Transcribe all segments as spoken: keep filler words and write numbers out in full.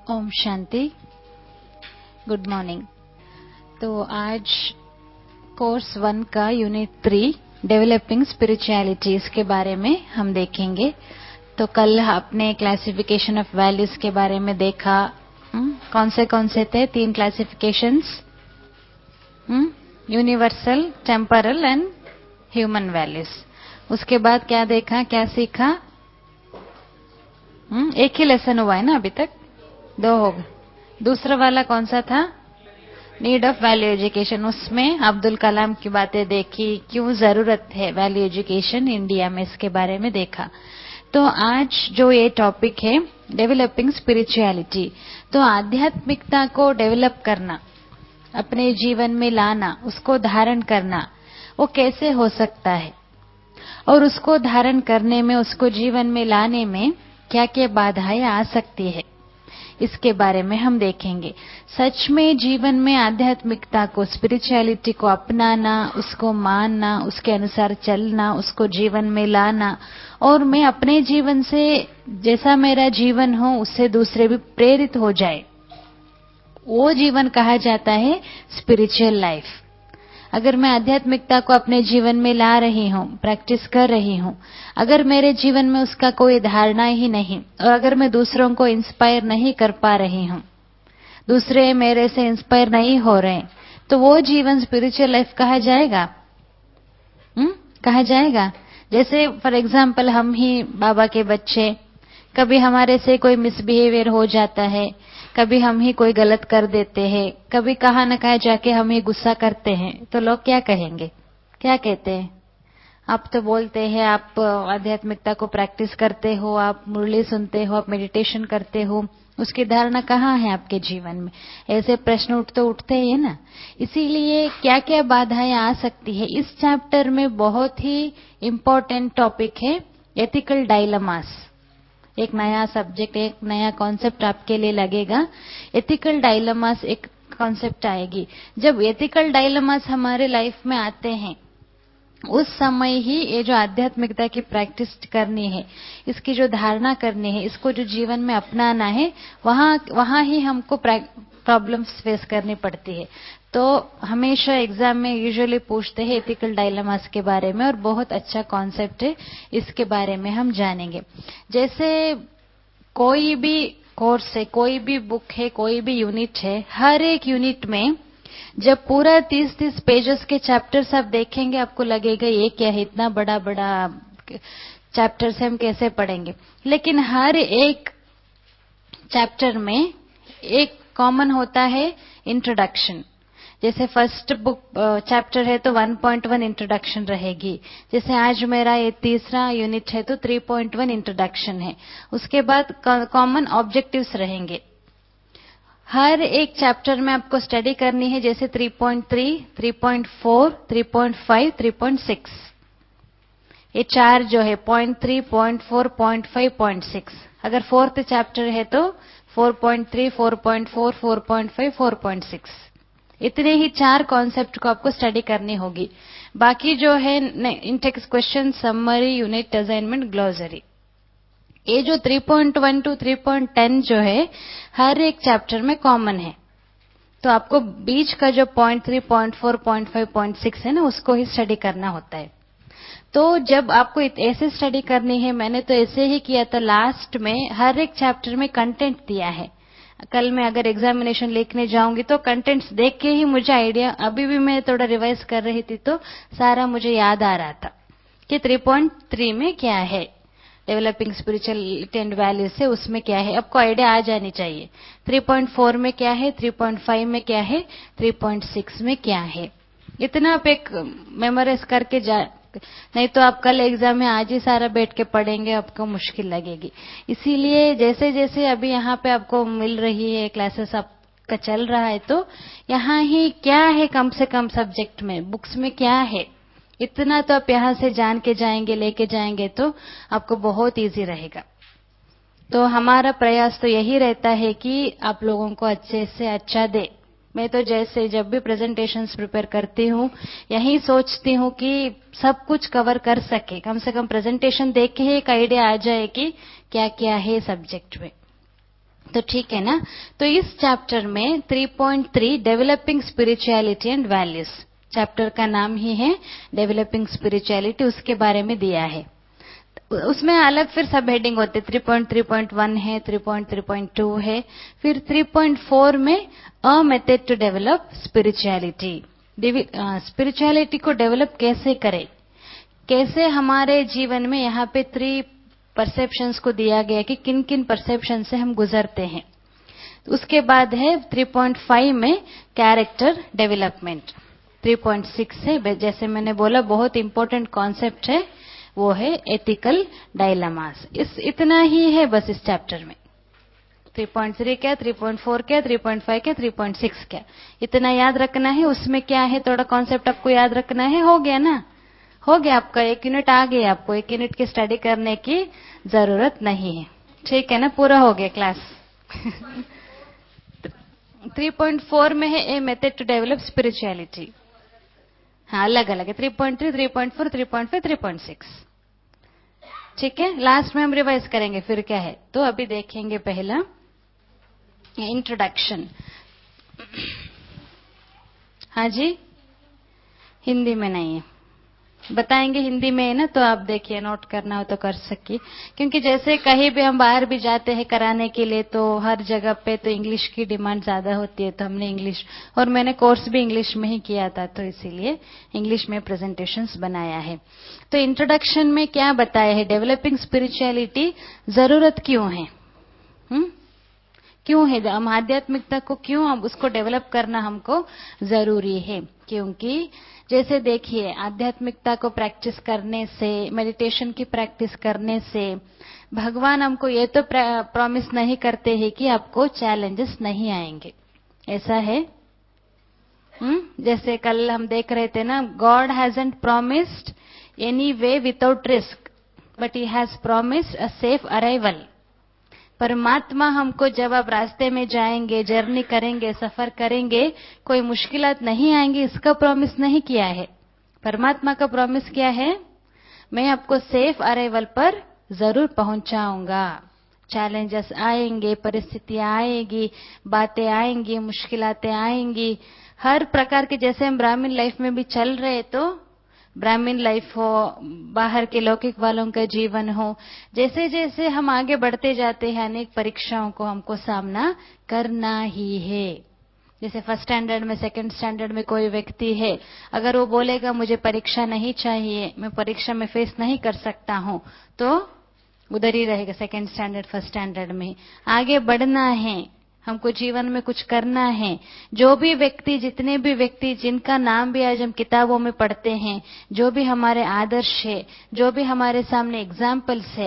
Om Shanti. Good morning. तो आज course one का यूनिट थ्री डेवलपिंग स्पिरिचुअलिटी के बारे में हम देखेंगे। तो कल आपने क्लासिफिकेशन ऑफ वैल्यूज के बारे में देखा। हुँ? कौन से कौन से थे? तीन classifications, universal, temporal and human values. उसके बाद क्या देखा, क्या सीखा? हुँ? एक ही लेसन हुआ है ना अभी तक? दो हो गए। दूसरा वाला कौन सा था? Need of value education. उसमें अब्दुल कलाम की बातें देखी, क्यों जरूरत है वैल्यू एजुकेशन इंडिया में, इसके बारे में देखा। तो आज जो ये टॉपिक है डेवलपिंग स्पिरिचुअलिटी, तो आध्यात्मिकता को डेवलप करना, अपने जीवन में लाना, उसको धारण करना, वो कैसे हो सकता है और उसको धारण करने में, उसको जीवन में लाने में क्या क्या बाधाएं आ सकती है, इसके बारे में हम देखेंगे। सच में जीवन में आध्यात्मिकता को, स्पिरिचुअलिटी को अपनाना, उसको मानना, उसके अनुसार चलना, उसको जीवन में लाना, और मैं अपने जीवन से जैसा मेरा जीवन हो उससे दूसरे भी प्रेरित हो जाए, वो जीवन कहा जाता है स्पिरिचुअल लाइफ। अगर मैं आध्यात्मिकता को अपने जीवन में ला रही हूँ, प्रैक्टिस कर रही हूँ, अगर मेरे जीवन में उसका कोई धारणा ही नहीं, और अगर मैं दूसरों को इंस्पायर नहीं कर पा रही हूँ, दूसरे मेरे से इंस्पायर नहीं हो रहे, तो वो जीवन स्पिरिचुअल लाइफ कहा जाएगा? हुँ? कहा जाएगा? जैसे फॉर एग्जाम्पल हम ही बाबा के बच्चे, कभी हमारे से कोई मिसबिहेवियर हो जाता है, कभी हम ही कोई गलत कर देते हैं, कभी कहा न कहा जाके हम ही गुस्सा करते हैं, तो लोग क्या कहेंगे? क्या कहते हैं? आप तो बोलते हैं आप आध्यात्मिकता को प्रैक्टिस करते हो, आप मुरली सुनते हो, आप मेडिटेशन करते हो, उसकी धारणा कहाँ है आपके जीवन में? ऐसे प्रश्न उठ तो उठते ही है ना। इसीलिए क्या क्या बाधाएं आ सकती है, इस चैप्टर में बहुत ही इम्पोर्टेंट टॉपिक है एथिकल डायलेमास। एक नया सब्जेक्ट, एक नया कॉन्सेप्ट आपके लिए लगेगा। एथिकल डायलेमास एक कॉन्सेप्ट आएगी। जब एथिकल डायलेमास हमारे लाइफ में आते हैं, उस समय ही ये जो आध्यात्मिकता की प्रैक्टिस करनी है, इसकी जो धारणा करनी है, इसको जो जीवन में अपनाना है, वहां वहां ही हमको प्रॉब्लम्स फेस करनी पड़ती है। तो हमेशा एग्जाम में यूजुअली पूछते हैं एथिकल डायलेमास के बारे में, और बहुत अच्छा कॉन्सेप्ट है, इसके बारे में हम जानेंगे। जैसे कोई भी कोर्स है, कोई भी बुक है, कोई भी यूनिट है, हर एक यूनिट में जब पूरा तीस तीस पेजेस के चैप्टर्स आप देखेंगे, आपको लगेगा ये क्या है, इतना बड़ा बड़ा चैप्टर्स हम कैसे पढ़ेंगे। लेकिन हर एक चैप्टर में एक कॉमन होता है, इंट्रोडक्शन। जैसे फर्स्ट बुक चैप्टर है तो वन पॉइंट वन इंट्रोडक्शन रहेगी। जैसे आज मेरा ये तीसरा यूनिट है तो थ्री पॉइंट वन इंट्रोडक्शन है। उसके बाद कॉमन ऑब्जेक्टिव्स रहेंगे। हर एक चैप्टर में आपको स्टडी करनी है, जैसे three point three, three point four, three point five, three point six. ये चार जो है point three, point four, point five, point six. अगर फोर्थ चैप्टर है तो four point three, four point four, four point five, four point six. इतने ही चार कॉन्सेप्ट को आपको स्टडी करनी होगी। बाकी जो है intext, question, summary, unit assignment, glossary, ये जो three point one two three point ten जो है हर एक चैप्टर में कॉमन है। तो आपको बीच का जो point three, point four, point five, point six है ना, उसको ही स्टडी करना होता है। तो जब आपको ऐसे स्टडी करनी है, मैंने तो ऐसे ही किया था, लास्ट में हर एक चैप्टर में कंटेंट दिया है। कल मैं अगर एग्जामिनेशन लिखने जाऊंगी तो कंटेंट्स देख के ही मुझे आइडिया, अभी भी मैं थोड़ा रिवाइज कर रही थी तो सारा मुझे याद आ रहा था कि थ्री पॉइंट थ्री में क्या है, डेवलपिंग स्पिरिचुअलिटी एंड वैल्यूज से उसमें क्या है, आपको आइडिया आ जानी चाहिए। थ्री पॉइंट फोर में क्या है, थ्री पॉइंट फाइव में क्या है, थ्री पॉइंट सिक्स में क्या है, इतना आप एक मेमोराइज करके जा, नहीं तो आप कल एग्जाम में आज ही सारा बैठ के पढ़ेंगे, आपको मुश्किल लगेगी। इसीलिए जैसे जैसे अभी यहाँ पे आपको मिल रही है, क्लासेस आपका चल रहा है, तो यहाँ ही क्या है, कम से कम सब्जेक्ट में, बुक्स में क्या है, इतना तो आप यहाँ से जान के जाएंगे, लेके जाएंगे तो आपको बहुत इजी रहेगा। तो हमारा प्रयास तो यही रहता है कि आप लोगों को अच्छे से अच्छा दे। मैं तो जैसे जब भी प्रेजेंटेशंस प्रिपेयर करती हूँ, यही सोचती हूँ कि सब कुछ कवर कर सके, कम से कम प्रेजेंटेशन देख के ही एक आइडिया आ जाए कि क्या क्या है सब्जेक्ट में। तो ठीक है ना। तो इस चैप्टर में three point three developing spirituality and values, chapter का नाम ही है डेवलपिंग स्पिरिचुअलिटी, उसके बारे में दिया है। उसमें अलग फिर सब हेडिंग होते, three point three point one है, three point three point two है, फिर थ्री पॉइंट फोर में a method to develop spirituality. Spirituality को डेवलप कैसे करें, कैसे हमारे जीवन में यहाँ पे थ्री परसेप्शंस को दिया गया कि किन किन परसेप्शन से हम गुजरते हैं। तो उसके बाद है थ्री पॉइंट फाइव में character development. Three point six है, जैसे मैंने बोला बहुत इंपॉर्टेंट कॉन्सेप्ट है, वो है एथिकल डायलेमास। इस इतना ही है बस इस चैप्टर में। थ्री पॉइंट थ्री क्या, थ्री पॉइंट फोर क्या, थ्री पॉइंट फाइव क्या, थ्री पॉइंट सिक्स क्या, इतना याद रखना है। उसमें क्या है, थोड़ा कॉन्सेप्ट आपको याद रखना है। हो गया ना, हो गया आपका एक यूनिट आ गया। आपको एक यूनिट की स्टडी करने की जरूरत नहीं है, ठीक है ना, पूरा हो गया क्लास। थ्री पॉइंट फोर में है a method to develop spirituality. हाँ, अलग अलग है, three point three, three point four, three point five, three point six. ठीक है, लास्ट में हम रिवाइज करेंगे फिर क्या है। तो अभी देखेंगे पहला इंट्रोडक्शन। हाँ जी, हिंदी में नहीं है, बताएंगे हिंदी में है ना, तो आप देखिए, नोट करना हो तो कर सकिए। क्योंकि जैसे कहीं भी हम बाहर भी जाते हैं कराने के लिए, तो हर जगह पे तो इंग्लिश की डिमांड ज्यादा होती है, तो हमने इंग्लिश, और मैंने कोर्स भी इंग्लिश में ही किया था, तो इसीलिए इंग्लिश में प्रेजेंटेशंस बनाया है। तो इंट्रोडक्शन में क्या बताया है, डेवलपिंग स्पिरिचुअलिटी जरूरत क्यों है, हुँ? क्यों है हम आध्यात्मिकता को, क्यों हम उसको डेवलप करना हमको जरूरी है। क्योंकि जैसे देखिए, आध्यात्मिकता को प्रैक्टिस करने से, मेडिटेशन की प्रैक्टिस करने से भगवान हमको ये तो प्रॉमिस नहीं करते हैं कि आपको चैलेंजेस नहीं आएंगे, ऐसा है। हम्म जैसे कल हम देख रहे थे ना, God hasn't promised any way without risk, but he has promised a safe arrival. परमात्मा हमको जब आप रास्ते में जाएंगे, जर्नी करेंगे, सफर करेंगे, कोई मुश्किलात नहीं आएंगी, इसका प्रॉमिस नहीं किया है। परमात्मा का प्रॉमिस क्या है, मैं आपको सेफ अराइवल पर जरूर पहुंचाऊंगा। चैलेंजेस आएंगे, परिस्थितियां आएगी, बातें आएंगी, मुश्किलातें आएंगी, हर प्रकार के, जैसे हम ब्राह्मण लाइफ में भी चल रहे, तो ब्राह्मण लाइफ हो, बाहर के लौकिक वालों का जीवन हो, जैसे जैसे हम आगे बढ़ते जाते हैं, अनेक परीक्षाओं को हमको सामना करना ही है। जैसे फर्स्ट स्टैंडर्ड में, सेकंड स्टैंडर्ड में कोई व्यक्ति है, अगर वो बोलेगा मुझे परीक्षा नहीं चाहिए, मैं परीक्षा में फेस नहीं कर सकता हूं, तो उधर ही रहेगा सेकंड स्टैंडर्ड, फर्स्ट स्टैंडर्ड में। आगे बढ़ना है, हमको जीवन में कुछ करना है। जो भी व्यक्ति, जितने भी व्यक्ति जिनका नाम भी आज हम किताबों में पढ़ते हैं, जो भी हमारे आदर्श है, जो भी हमारे सामने एग्जाम्पल्स है,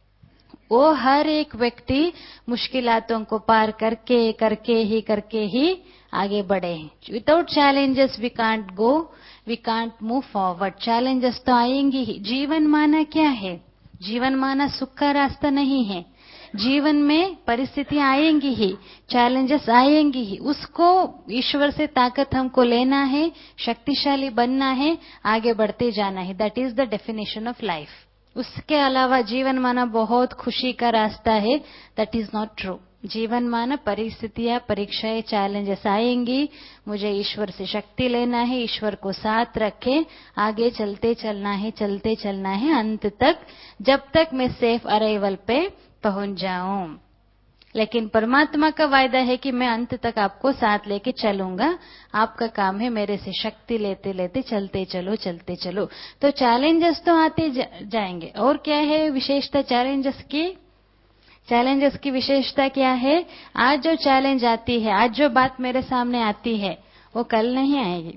वो हर एक व्यक्ति मुश्किलातों को पार करके करके ही करके ही आगे बढ़े हैं। Without challenges we can't go, we can't move forward. Challenges तो आएंगे ही। जीवन माना क्या है, जीवन माना सुख का रास्ता नहीं है। जीवन में परिस्थितियां आएंगी ही, चैलेंजेस आएंगी ही, उसको ईश्वर से ताकत हमको लेना है, शक्तिशाली बनना है, आगे बढ़ते जाना है। That is the definition of life. उसके अलावा जीवन माना बहुत खुशी का रास्ता है, दैट इज नॉट ट्रू। जीवन माना परिस्थितियां, परीक्षाएं, चैलेंजेस आएंगी, मुझे ईश्वर से शक्ति लेना है, ईश्वर को साथ रखे, आगे चलते चलना है, चलते चलना है अंत तक, जब तक मैं सेफ अराइवल पे पहुंच जाऊं। लेकिन परमात्मा का वायदा है कि मैं अंत तक आपको साथ लेके चलूंगा, आपका काम है मेरे से शक्ति लेते लेते चलते चलो, चलते चलो। तो चैलेंजेस तो आते जा, जाएंगे। और क्या है विशेषता चैलेंजेस की? चैलेंजेस की विशेषता क्या है? आज जो चैलेंज आती है, आज जो बात मेरे सामने आती है, वो कल नहीं आएगी।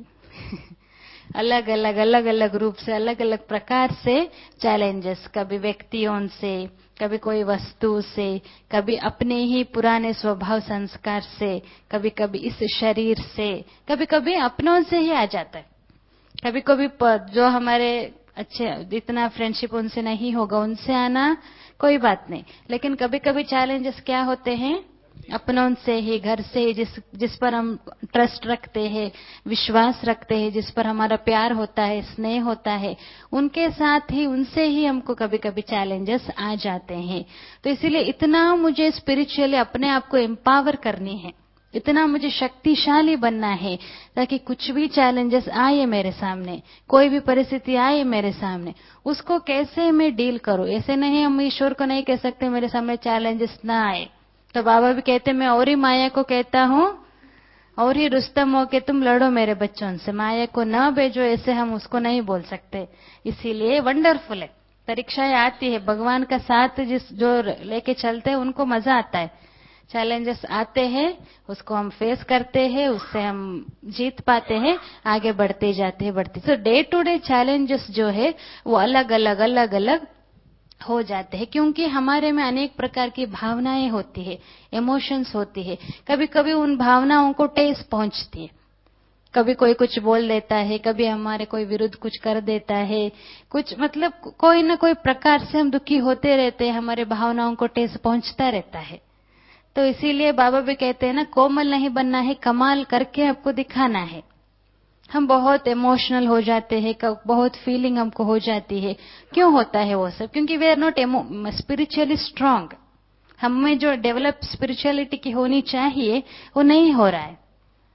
अलग अलग अलग अलग रूप से, अलग अलग प्रकार से चैलेंजेस, कभी व्यक्तियों से, कभी कोई वस्तु से, कभी अपने ही पुराने स्वभाव संस्कार से, कभी कभी इस शरीर से, कभी कभी अपनों से ही आ जाता है। कभी कभी जो हमारे अच्छे, इतना फ्रेंडशिप उनसे नहीं होगा, उनसे आना कोई बात नहीं। लेकिन कभी कभी चैलेंजेस क्या होते हैं, अपनों से ही, घर से, जिस जिस पर हम ट्रस्ट रखते हैं, विश्वास रखते हैं, जिस पर हमारा प्यार होता है, स्नेह होता है, उनके साथ ही, उनसे ही हमको कभी कभी चैलेंजेस आ जाते हैं। तो इसीलिए इतना मुझे स्पिरिचुअली अपने आप को एम्पावर करनी है, इतना मुझे शक्तिशाली बनना है, ताकि कुछ भी चैलेंजेस आए मेरे सामने, कोई भी परिस्थिति आए मेरे सामने, उसको कैसे मैं डील करूं। ऐसे नहीं, हम ईश्वर को नहीं कह सकते मेरे सामने चैलेंजेस ना आए। तो बाबा भी कहते, मैं और ही माया को कहता हूं, और ही रुस्तम हो के तुम लड़ो मेरे बच्चों से, माया को न भेजो, ऐसे हम उसको नहीं बोल सकते। इसीलिए वंडरफुल है, परीक्षाएं आती है, भगवान का साथ जिस जो लेके चलते हैं उनको मजा आता है। चैलेंजेस आते हैं, उसको हम फेस करते हैं, उससे हम जीत पाते हैं, आगे बढ़ते जाते हैं, बढ़ते। तो डे टू डे चैलेंजेस जो है वो अलग अलग अलग अलग हो जाते हैं, क्योंकि हमारे में अनेक प्रकार की भावनाएं होती है, इमोशंस होती है। कभी कभी उन भावनाओं को ठेस पहुंचती है, कभी कोई कुछ बोल देता है, कभी हमारे कोई विरुद्ध कुछ कर देता है, कुछ मतलब कोई ना कोई प्रकार से हम दुखी होते रहते हैं, हमारे भावनाओं को ठेस पहुंचता रहता है। तो इसीलिए बाबा भी कहते हैं ना, कोमल नहीं बनना है, कमाल करके आपको दिखाना है। हम बहुत इमोशनल हो जाते हैं, बहुत फीलिंग हमको हो जाती है। क्यों होता है वो सब? क्योंकि we are not spiritually strong. हमें जो डेवलप स्पिरिचुअलिटी की होनी चाहिए वो नहीं हो रहा है।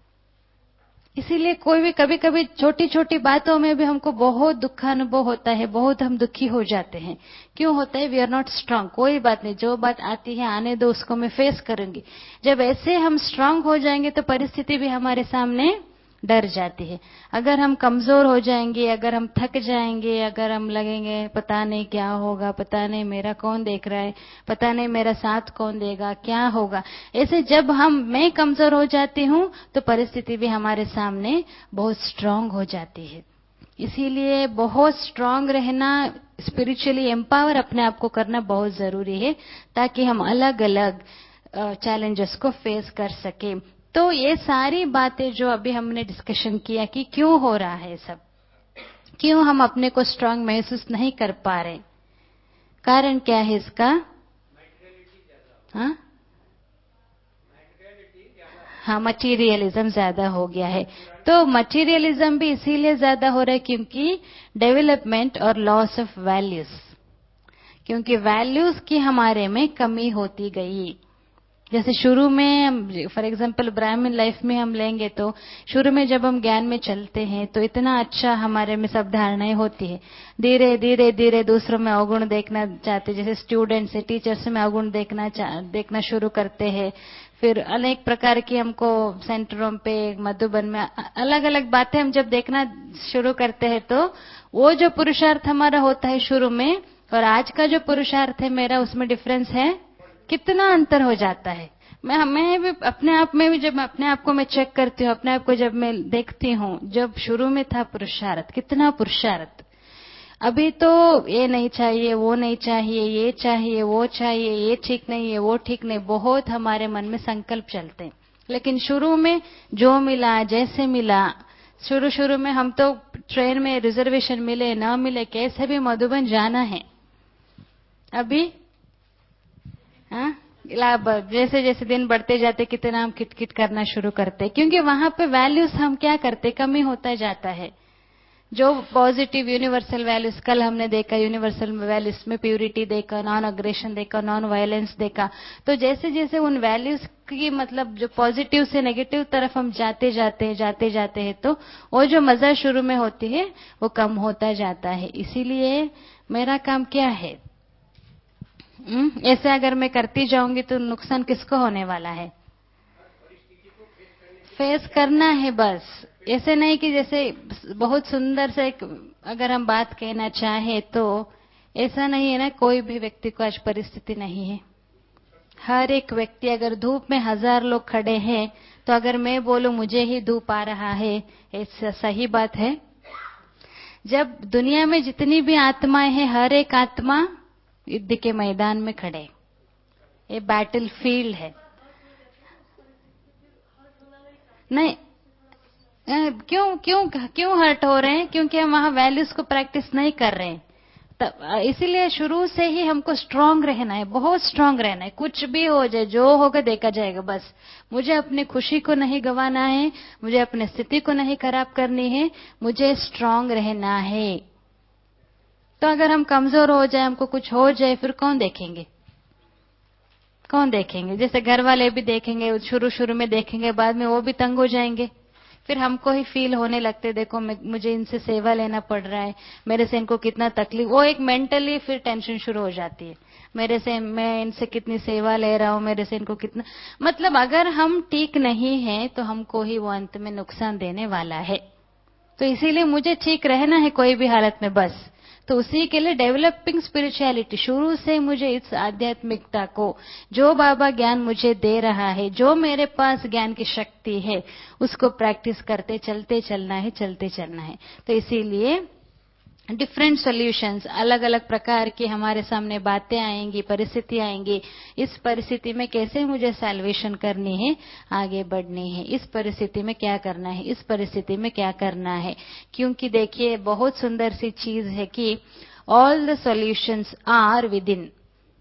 इसीलिए कोई भी कभी कभी छोटी छोटी बातों में भी हमको बहुत दुखानुभव होता है, बहुत हम दुखी हो जाते हैं। क्यों होता है? We are not strong. कोई बात नहीं, जो बात आती है आने दो, उसको मैं फेस करूंगी। जब ऐसे हम स्ट्रांग हो जाएंगे तो परिस्थिति भी हमारे सामने डर जाती है। अगर हम कमजोर हो जाएंगे, अगर हम थक जाएंगे, अगर हम लगेंगे पता नहीं क्या होगा, पता नहीं मेरा कौन देख रहा है, पता नहीं मेरा साथ कौन देगा, क्या होगा, ऐसे जब हम मैं कमजोर हो जाती हूं तो परिस्थिति भी हमारे सामने बहुत स्ट्रांग हो जाती है। इसीलिए बहुत स्ट्रांग रहना, स्पिरिचुअली एम्पावर अपने आप को करना बहुत जरूरी है, ताकि हम अलग अलग चैलेंजेस को फेस कर सके। तो ये सारी बातें जो अभी हमने डिस्कशन किया कि क्यों हो रहा है सब, क्यों हम अपने को स्ट्रांग महसूस नहीं कर पा रहे, कारण क्या है इसका? हाँ हाँ मटीरियलिज्म ज्यादा हो गया है। तो मटीरियलिज्म भी इसीलिए ज्यादा हो रहा है क्योंकि डेवलपमेंट और लॉस ऑफ वैल्यूज, क्योंकि वैल्यूज की हमारे में कमी होती गई। जैसे शुरू में, फॉर एग्जांपल ब्राह्मण लाइफ में हम लेंगे तो शुरू में जब हम ज्ञान में चलते हैं तो इतना अच्छा हमारे में सब धारणाएं होती है। धीरे धीरे धीरे दूसरों में अवगुण देखना चाहते, जैसे स्टूडेंट्स से टीचर्स में अवगुण देखना देखना शुरू करते हैं। फिर अनेक प्रकार की हमको सेंटरों पे, मधुबन में अलग अलग बातें हम जब देखना शुरू करते हैं तो वो जो पुरुषार्थ हमारा होता है शुरू में और आज का जो पुरुषार्थ है मेरा, उसमें डिफरेंस है, कितना अंतर हो जाता है। मैं मैं भी अपने आप में भी, जब अपने आप को मैं चेक करती हूँ, अपने आप को जब मैं देखती हूँ, जब शुरू में था पुरुषार्थ, कितना पुरुषार्थ, अभी तो ये नहीं चाहिए, वो नहीं चाहिए, ये चाहिए, वो चाहिए, ये ठीक नहीं है, वो ठीक नहीं, बहुत हमारे मन में संकल्प चलते हैं। लेकिन शुरू में जो मिला, जैसे मिला, शुरू शुरू में हम तो ट्रेन में रिजर्वेशन मिले ना मिले, कैसे भी मधुबन जाना है। अभी हाँ, जैसे जैसे दिन बढ़ते जाते कितना हम किटकिट करना शुरू करते, क्योंकि वहां पे वैल्यूज हम क्या करते, कमी होता जाता है। जो पॉजिटिव यूनिवर्सल वैल्यूज कल हमने देखा, यूनिवर्सल वैल्यूज में प्यूरिटी देखा, नॉन अग्रेशन देखा, नॉन वायलेंस देखा। तो जैसे जैसे उन वैल्यूज की मतलब जो पॉजिटिव से नेगेटिव तरफ हम जाते जाते हैं जाते जाते हैं तो वो जो मजा शुरू में होती है वो कम होता जाता है। इसीलिए मेरा काम क्या है, ऐसे अगर मैं करती जाऊंगी तो नुकसान किसको होने वाला है? फेस करना है बस। ऐसे नहीं कि जैसे बहुत सुंदर से एक अगर हम बात कहना चाहे तो ऐसा नहीं है ना, कोई भी व्यक्ति को आज परिस्थिति नहीं है। हर एक व्यक्ति, अगर धूप में हजार लोग खड़े हैं तो अगर मैं बोलूं मुझे ही धूप आ रहा है, ऐसा सही बात है? जब दुनिया में जितनी भी आत्माएं हैं, हर एक आत्मा युद्ध के मैदान में खड़े, ये बैटल फील्ड है। नहीं, क्यों क्यों क्यों हर्ट हो रहे हैं? क्योंकि हम वहां वैल्यूज को प्रैक्टिस नहीं कर रहे हैं। इसीलिए शुरू से ही हमको स्ट्रांग रहना है, बहुत स्ट्रांग रहना है। कुछ भी हो जाए, जो होगा देखा जाएगा। बस मुझे अपनी खुशी को नहीं गंवाना है, मुझे अपनी स्थिति को नहीं खराब करनी है, मुझे स्ट्रांग रहना है। तो अगर हम कमजोर हो जाए, हमको कुछ हो जाए, फिर कौन देखेंगे? कौन देखेंगे? जैसे घर वाले भी देखेंगे, शुरू शुरू में देखेंगे, बाद में वो भी तंग हो जाएंगे। फिर हमको ही फील होने लगते, देखो मुझे इनसे सेवा लेना पड़ रहा है, मेरे से इनको कितना तकलीफ। वो एक मेंटली फिर टेंशन शुरू हो जाती है, मेरे से, मैं इनसे कितनी सेवा ले रहा हूं, मेरे से इनको कितना। मतलब अगर हम ठीक नहीं है तो हमको ही वो अंत में नुकसान देने वाला है। तो इसीलिए मुझे ठीक रहना है कोई भी हालत में। बस तो उसी के लिए डेवलपिंग स्पिरिचुअलिटी, शुरू से मुझे इस आध्यात्मिकता को, जो बाबा ज्ञान मुझे दे रहा है, जो मेरे पास ज्ञान की शक्ति है, उसको प्रैक्टिस करते चलते चलना है, चलते चलना है। तो इसीलिए डिफरेंट सॉल्यूशंस, अलग अलग प्रकार की हमारे सामने बातें आएंगी, परिस्थिति आएंगी। इस परिस्थिति में कैसे मुझे सैल्वेशन करनी है, आगे बढ़नी है, इस परिस्थिति में क्या करना है, इस परिस्थिति में क्या करना है। क्योंकि देखिए बहुत सुंदर सी चीज है कि all the solutions are within.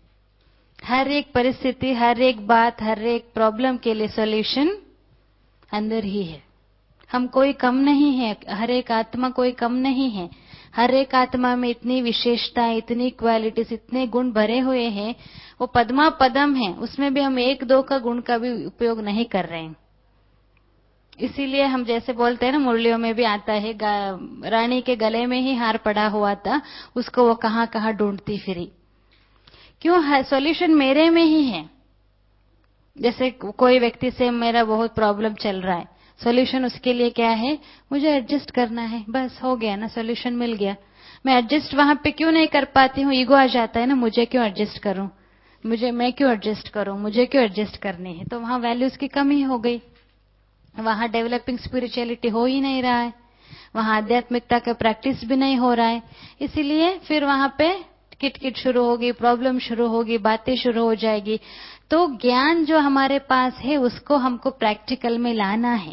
हर एक परिस्थिति, हर एक बात, हर एक प्रॉब्लम के लिए सॉल्यूशन अंदर ही है। हम कोई कम नहीं है, हर एक आत्मा कोई कम नहीं है। हर एक आत्मा में इतनी विशेषता, इतनी क्वालिटीज, इतने गुण भरे हुए हैं। वो पद्मा पदम है, उसमें भी हम एक दो का गुण का भी उपयोग नहीं कर रहे हैं। इसीलिए हम जैसे बोलते हैं ना, मुरलियों में भी आता है, रानी के गले में ही हार पड़ा हुआ था, उसको वो कहां कहां ढूंढती फिरी। क्यों? सॉल्यूशन मेरे में ही है। जैसे कोई व्यक्ति से मेरा बहुत प्रॉब्लम चल रहा है, सॉल्यूशन उसके लिए क्या है? मुझे एडजस्ट करना है, बस हो गया ना, सॉल्यूशन मिल गया। मैं एडजस्ट वहां पे क्यों नहीं कर पाती हूँ? ईगो आ जाता है ना, मुझे क्यों एडजस्ट करूं, मुझे, मैं क्यों एडजस्ट करूं, मुझे क्यों एडजस्ट करनी है। तो वहां वैल्यूज की कमी हो गई, वहां डेवलपिंग स्पिरिचुअलिटी हो ही नहीं रहा है, वहां आध्यात्मिकता का प्रैक्टिस भी नहीं हो रहा है। इसीलिए फिर वहां पे किटकिट शुरू होगी, प्रॉब्लम शुरू होगी, बातें शुरू हो जाएगी। तो ज्ञान जो हमारे पास है उसको हमको प्रैक्टिकल में लाना है।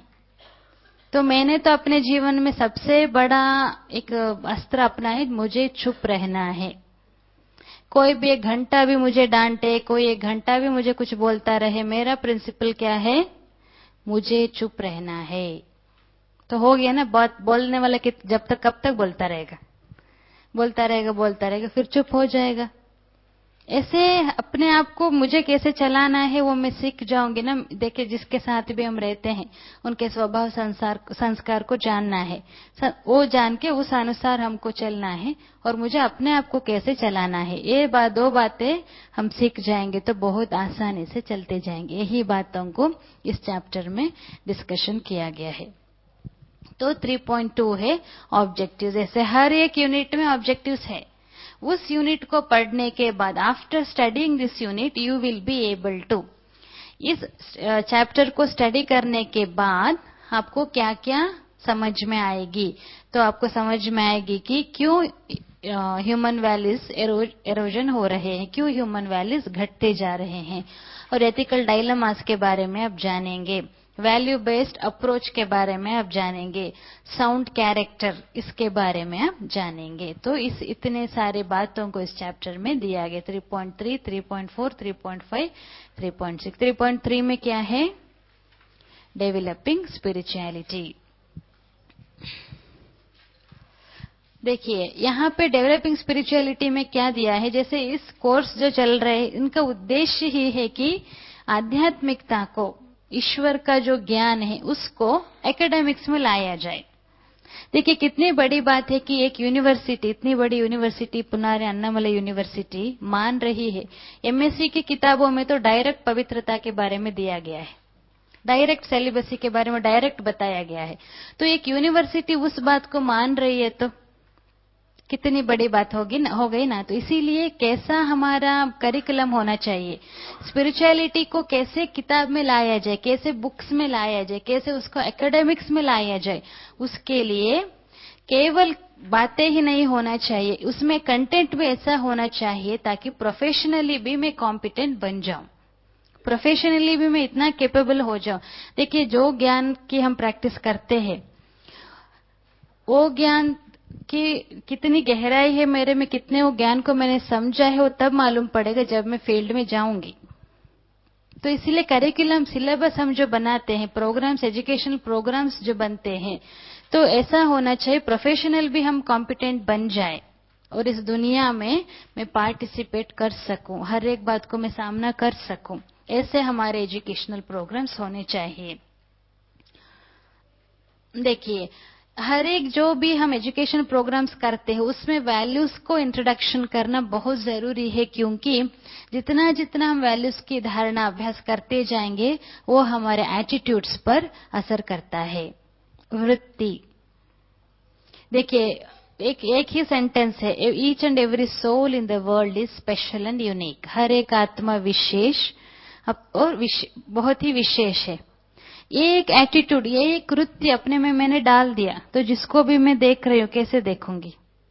तो मैंने तो अपने जीवन में सबसे बड़ा एक अस्त्र अपना है, मुझे चुप रहना है। कोई भी एक घंटा भी मुझे डांटे, कोई एक घंटा भी मुझे कुछ बोलता रहे, मेरा प्रिंसिपल क्या है? मुझे चुप रहना है। तो हो गया ना, बात बोलने वाला कि जब तक, कब तक बोलता रहेगा, बोलता रहेगा, बोलता रहेगा, फिर चुप हो जाएगा। ऐसे अपने आप को मुझे कैसे चलाना है वो मैं सीख जाऊंगी ना। देखिए जिसके साथ भी हम रहते हैं उनके स्वभाव संसार संस्कार को जानना है, वो जान के उस अनुसार हमको चलना है, और मुझे अपने आप को कैसे चलाना है, ये बात, दो बातें हम सीख जाएंगे तो बहुत आसानी से चलते जाएंगे। यही बातों को इस चैप्टर में डिस्कशन किया गया है। तो थ्री पॉइंट टू है ऑब्जेक्टिव। जैसे हर एक यूनिट में ऑब्जेक्टिव्स है, उस यूनिट को पढ़ने के बाद, after studying this unit you will be able to, इस चैप्टर को स्टडी करने के बाद आपको क्या क्या समझ में आएगी। तो आपको समझ में आएगी कि क्यों ह्यूमन वैल्यूज एरोजन हो रहे हैं, क्यों ह्यूमन वैल्यूज घटते जा रहे हैं, और एथिकल डायलेमास के बारे में आप जानेंगे, वैल्यू बेस्ड अप्रोच के बारे में आप जानेंगे, साउंड कैरेक्टर इसके बारे में आप जानेंगे। तो इस इतने सारे बातों को इस चैप्टर में दिया गया। Three point three, three point four, three point five, three point six. Three point three में क्या है? Developing spirituality. देखिए यहाँ पे डेवलपिंग स्पिरिचुअलिटी में क्या दिया है। जैसे इस कोर्स जो चल रहे हैं, इनका उद्देश्य ही है कि आध्यात्मिकता को, ईश्वर का जो ज्ञान है उसको एकेडमिक्स में लाया जाए। देखिए कितनी बड़ी बात है कि एक यूनिवर्सिटी, इतनी बड़ी यूनिवर्सिटी, पुनारे अन्नामलई यूनिवर्सिटी मान रही है, एमएससी की किताबों में तो डायरेक्ट पवित्रता के बारे में दिया गया है, डायरेक्ट सेलिबसी के बारे में डायरेक्ट बताया गया है। तो एक यूनिवर्सिटी उस बात को मान रही है तो कितनी बड़ी बात होगी ना, हो गई ना। तो इसीलिए कैसा हमारा करिकुलम होना चाहिए, स्पिरिचुअलिटी को कैसे किताब में लाया जाए, कैसे बुक्स में लाया जाए, कैसे उसको एकेडमिक्स में लाया जाए, उसके लिए केवल बातें ही नहीं होना चाहिए, उसमें कंटेंट भी ऐसा होना चाहिए ताकि प्रोफेशनली भी मैं कॉम्पिटेंट बन जाऊं, प्रोफेशनली भी मैं इतना कैपेबल हो जाऊं। देखिए जो ज्ञान की हम प्रैक्टिस करते हैं वो ज्ञान कि कितनी गहराई है मेरे में, कितने वो ज्ञान को मैंने समझा है, वो तब मालूम पड़ेगा जब मैं फील्ड में जाऊंगी। तो इसीलिए करिकुलम सिलेबस हम जो बनाते हैं, प्रोग्राम्स, एजुकेशनल प्रोग्राम्स जो बनते हैं, तो ऐसा होना चाहिए प्रोफेशनल भी हम कॉम्पिटेंट बन जाए और इस दुनिया में मैं पार्टिसिपेट कर सकूं, हर एक बात को मैं सामना कर सकूं। ऐसे हमारे एजुकेशनल प्रोग्राम्स होने चाहिए। देखिए, हर एक जो भी हम एजुकेशन प्रोग्राम्स करते हैं उसमें वैल्यूज को इंट्रोडक्शन करना बहुत जरूरी है, क्योंकि जितना जितना हम वैल्यूज की धारणा अभ्यास करते जाएंगे वो हमारे एटीट्यूड्स पर असर करता है। वृत्ति, देखिए एक एक ही सेंटेंस है, each and every soul in the world is special and unique. हर एक आत्मा विशेष और विशे, बहुत ही विशेष है। ये एक एटीट्यूड, ये एक कृत्य अपने में मैंने डाल दिया, तो जिसको भी मैं देख रही हूँ कैसे देखूंगी,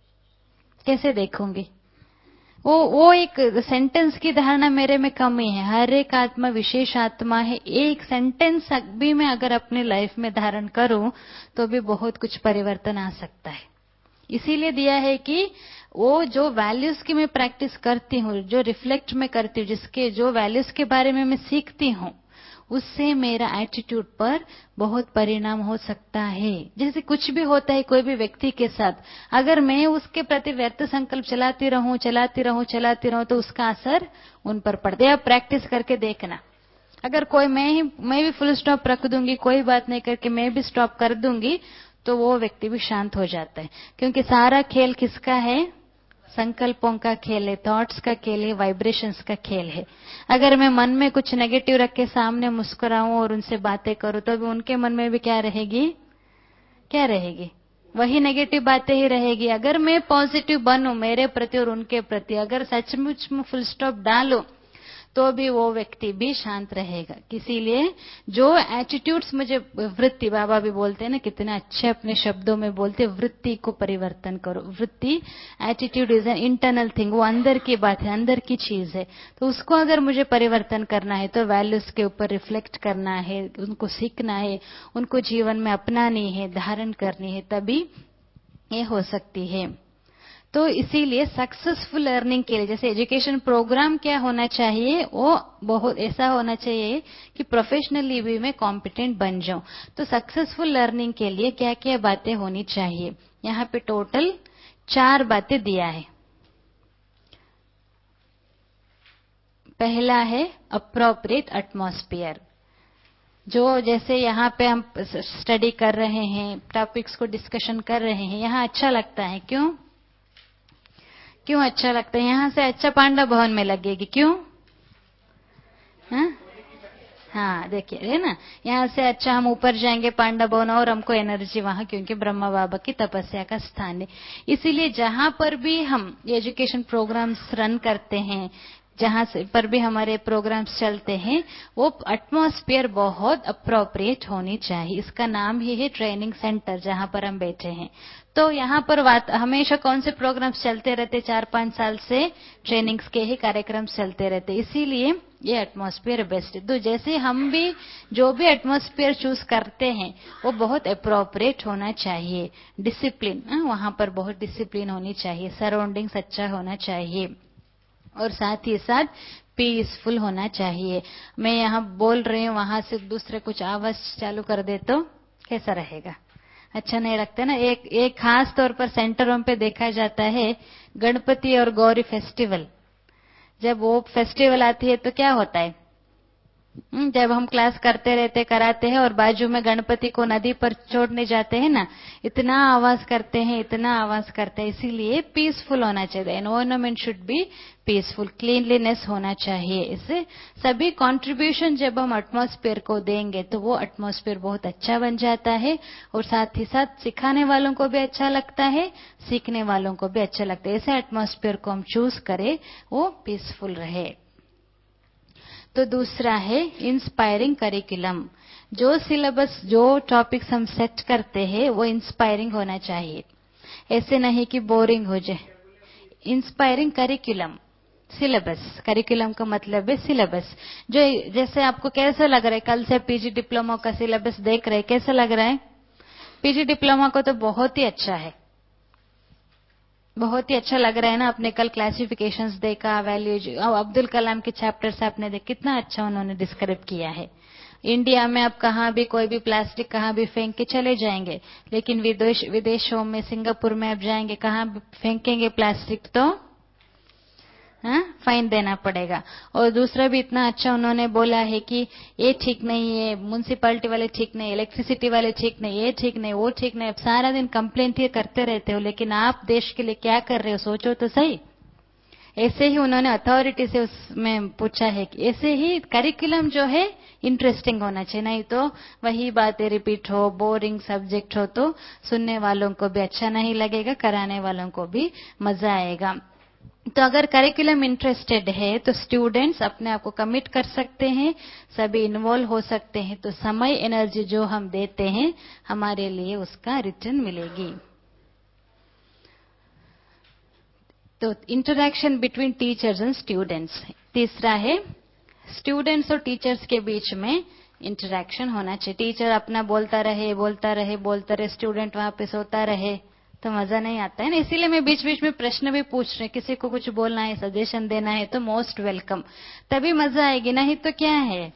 कैसे देखूंगी? वो वो एक सेंटेंस की धारणा मेरे में कमी है। हर एक आत्मा विशेष आत्मा है, एक सेंटेंस भी मैं अगर अपने लाइफ में धारण करूं तो भी बहुत कुछ परिवर्तन आ सकता है। इसीलिए दिया है कि वो जो वैल्यूज की मैं प्रैक्टिस करती हूँ, जो रिफ्लेक्ट में करती हूँ, जिसके जो वैल्यूज के बारे में मैं सीखती हूँ, उससे मेरा एटीट्यूड पर बहुत परिणाम हो सकता है। जैसे कुछ भी होता है कोई भी व्यक्ति के साथ, अगर मैं उसके प्रति व्यर्थ संकल्प चलाती रहूं चलाती रहूं चलाती रहूं तो उसका असर उन पर पड़ता है। आप प्रैक्टिस करके देखना, अगर कोई मैं ही मैं भी फुल स्टॉप रख दूंगी, कोई बात नहीं करके मैं भी स्टॉप कर दूंगी, तो वो व्यक्ति भी शांत हो जाता है। क्योंकि सारा खेल किसका है? संकल्पों का खेल है, थॉट्स का खेल है, वाइब्रेशंस का खेल है। अगर मैं मन में कुछ नेगेटिव रख के सामने मुस्कुराऊं और उनसे बातें करूं तो भी उनके मन में भी क्या रहेगी? क्या रहेगी? वही नेगेटिव बातें ही रहेगी। अगर मैं पॉजिटिव बनूं मेरे प्रति और उनके प्रति, अगर सचमुच में फुल स्टॉप डालूं तो भी वो व्यक्ति भी शांत रहेगा। इसीलिए जो एटीट्यूड्स मुझे, वृत्ति बाबा भी बोलते हैं ना, कितने अच्छे अपने शब्दों में बोलते, वृत्ति को परिवर्तन करो। वृत्ति, attitude is an internal thing, वो अंदर की बात है, अंदर की चीज है। तो उसको अगर मुझे परिवर्तन करना है तो वैल्यूज के ऊपर रिफ्लेक्ट करना है, उनको सीखना है, उनको जीवन में अपनानी है, धारण करनी है, तभी ये हो सकती है। तो इसीलिए सक्सेसफुल लर्निंग के लिए जैसे एजुकेशन प्रोग्राम क्या होना चाहिए, वो बहुत ऐसा होना चाहिए कि प्रोफेशनली भी मैं कॉम्पिटेंट बन जाऊं। तो सक्सेसफुल लर्निंग के लिए क्या क्या बातें होनी चाहिए, यहाँ पे टोटल चार बातें दिया है। पहला है अप्रोप्रिएट एटमॉस्फेयर। जो जैसे यहाँ पे हम स्टडी कर रहे हैं, टॉपिक्स को डिस्कशन कर रहे हैं, यहाँ अच्छा लगता है। क्यों क्यों अच्छा लगता है? यहाँ से अच्छा पांडव भवन में लगेगी। क्यों? हाँ हाँ, देखिए है ना, यहाँ से अच्छा हम ऊपर जाएंगे पांडव भवन और हमको एनर्जी वहां, क्योंकि ब्रह्मा बाबा की तपस्या का स्थान है। इसीलिए जहां पर भी हम एजुकेशन प्रोग्राम्स रन करते हैं, जहां से पर भी हमारे प्रोग्राम्स चलते हैं, वो एटमॉस्फेयर बहुत अप्रोप्रिएट होनी चाहिए। इसका नाम ही है ट्रेनिंग सेंटर, जहां पर हम बैठे हैं। तो यहाँ पर बात हमेशा कौन से प्रोग्राम्स चलते रहते? चार पांच साल से ट्रेनिंग्स के ही कार्यक्रम चलते रहते, इसीलिए ये एटमॉस्फेयर बेस्ट है। तो जैसे हम भी जो भी एटमॉस्फेयर चूज करते हैं वो बहुत अप्रोप्रिएट होना चाहिए। डिसिप्लिन, वहां पर बहुत डिसिप्लिन होनी चाहिए, सराउंडिंग्स अच्छा होना चाहिए और साथ ही साथ पीसफुल होना चाहिए। मैं यहाँ बोल रही हूँ, वहां से दूसरे कुछ आवाज चालू कर दे तो कैसा रहेगा? अच्छा नहीं लगता ना। एक एक खास तौर पर सेंटरों पे देखा जाता है, गणपति और गौरी फेस्टिवल, जब वो फेस्टिवल आती है तो क्या होता है, जब हम क्लास करते रहते कराते हैं और बाजू में गणपति को नदी पर छोड़ने जाते हैं ना, इतना आवाज करते हैं, इतना आवाज करते हैं। इसीलिए पीसफुल होना चाहिए, environment should be peaceful, cleanliness होना चाहिए। इससे सभी कंट्रीब्यूशन जब हम एटमॉस्फेयर को देंगे तो वो एटमॉस्फेयर बहुत अच्छा बन जाता है और साथ ही साथ सिखाने वालों को भी अच्छा लगता है, सीखने वालों को भी अच्छा लगता है। ऐसे एटमॉस्फेयर को हम चूज करें वो पीसफुल रहे। तो दूसरा है इंस्पायरिंग करिकुलम। जो सिलेबस, जो टॉपिक्स हम सेट करते हैं वो इंस्पायरिंग होना चाहिए, ऐसे नहीं कि बोरिंग हो जाए। इंस्पायरिंग करिकुलम, सिलेबस, करिकुलम का मतलब है सिलेबस। जो जैसे आपको कैसा लग रहा है, कल से पीजी डिप्लोमा का सिलेबस देख रहे हैं, कैसा लग रहा है? पीजी डिप्लोमा को तो बहुत ही अच्छा है, बहुत ही अच्छा लग रहा है ना, आपने कल क्लासिफिकेशंस देखा, वैल्यूज, अब्दुल कलाम के चैप्टर से आपने देख कितना अच्छा उन्होंने डिस्क्राइब किया है। इंडिया में आप कहाँ भी कोई भी प्लास्टिक कहाँ भी फेंक के चले जाएंगे, लेकिन विदेश विदेशों में, सिंगापुर में आप जाएंगे, कहाँ भी फेंकेंगे प्लास्टिक तो हाँ फाइन देना पड़ेगा। और दूसरा भी इतना अच्छा उन्होंने बोला है कि ये ठीक नहीं है, म्यूनसिपैलिटी वाले ठीक नहीं, इलेक्ट्रिसिटी वाले ठीक नहीं, ये ठीक नहीं, वो ठीक नहीं। अब सारा दिन कंप्लेंट ही करते रहते हो, लेकिन आप देश के लिए क्या कर रहे हो सोचो तो सही। ऐसे ही उन्होंने अथॉरिटी से उसमें पूछा है कि ऐसे ही करिकुलम जो है इंटरेस्टिंग होना चाहिए, नहीं तो वही बातें रिपीट हो, बोरिंग सब्जेक्ट हो तो सुनने वालों को भी अच्छा नहीं लगेगा, कराने वालों को भी मजा आएगा। तो अगर करिकुलम इंटरेस्टेड है तो स्टूडेंट्स अपने आप को कमिट कर सकते हैं, सभी इन्वॉल्व हो सकते हैं, तो समय एनर्जी जो हम देते हैं हमारे लिए उसका रिटर्न मिलेगी। तो interaction between teachers and students. तीसरा है स्टूडेंट्स और टीचर्स के बीच में इंटरेक्शन होना चाहिए। टीचर अपना बोलता रहे बोलता रहे बोलता रहे, स्टूडेंट वहां पे सोता रहे तो मजा नहीं आता है ना। इसीलिए मैं बीच बीच में प्रश्न भी पूछ रही, किसी को कुछ बोलना है, सजेशन देना है तो मोस्ट वेलकम, तभी मजा आएगी। नहीं तो क्या है,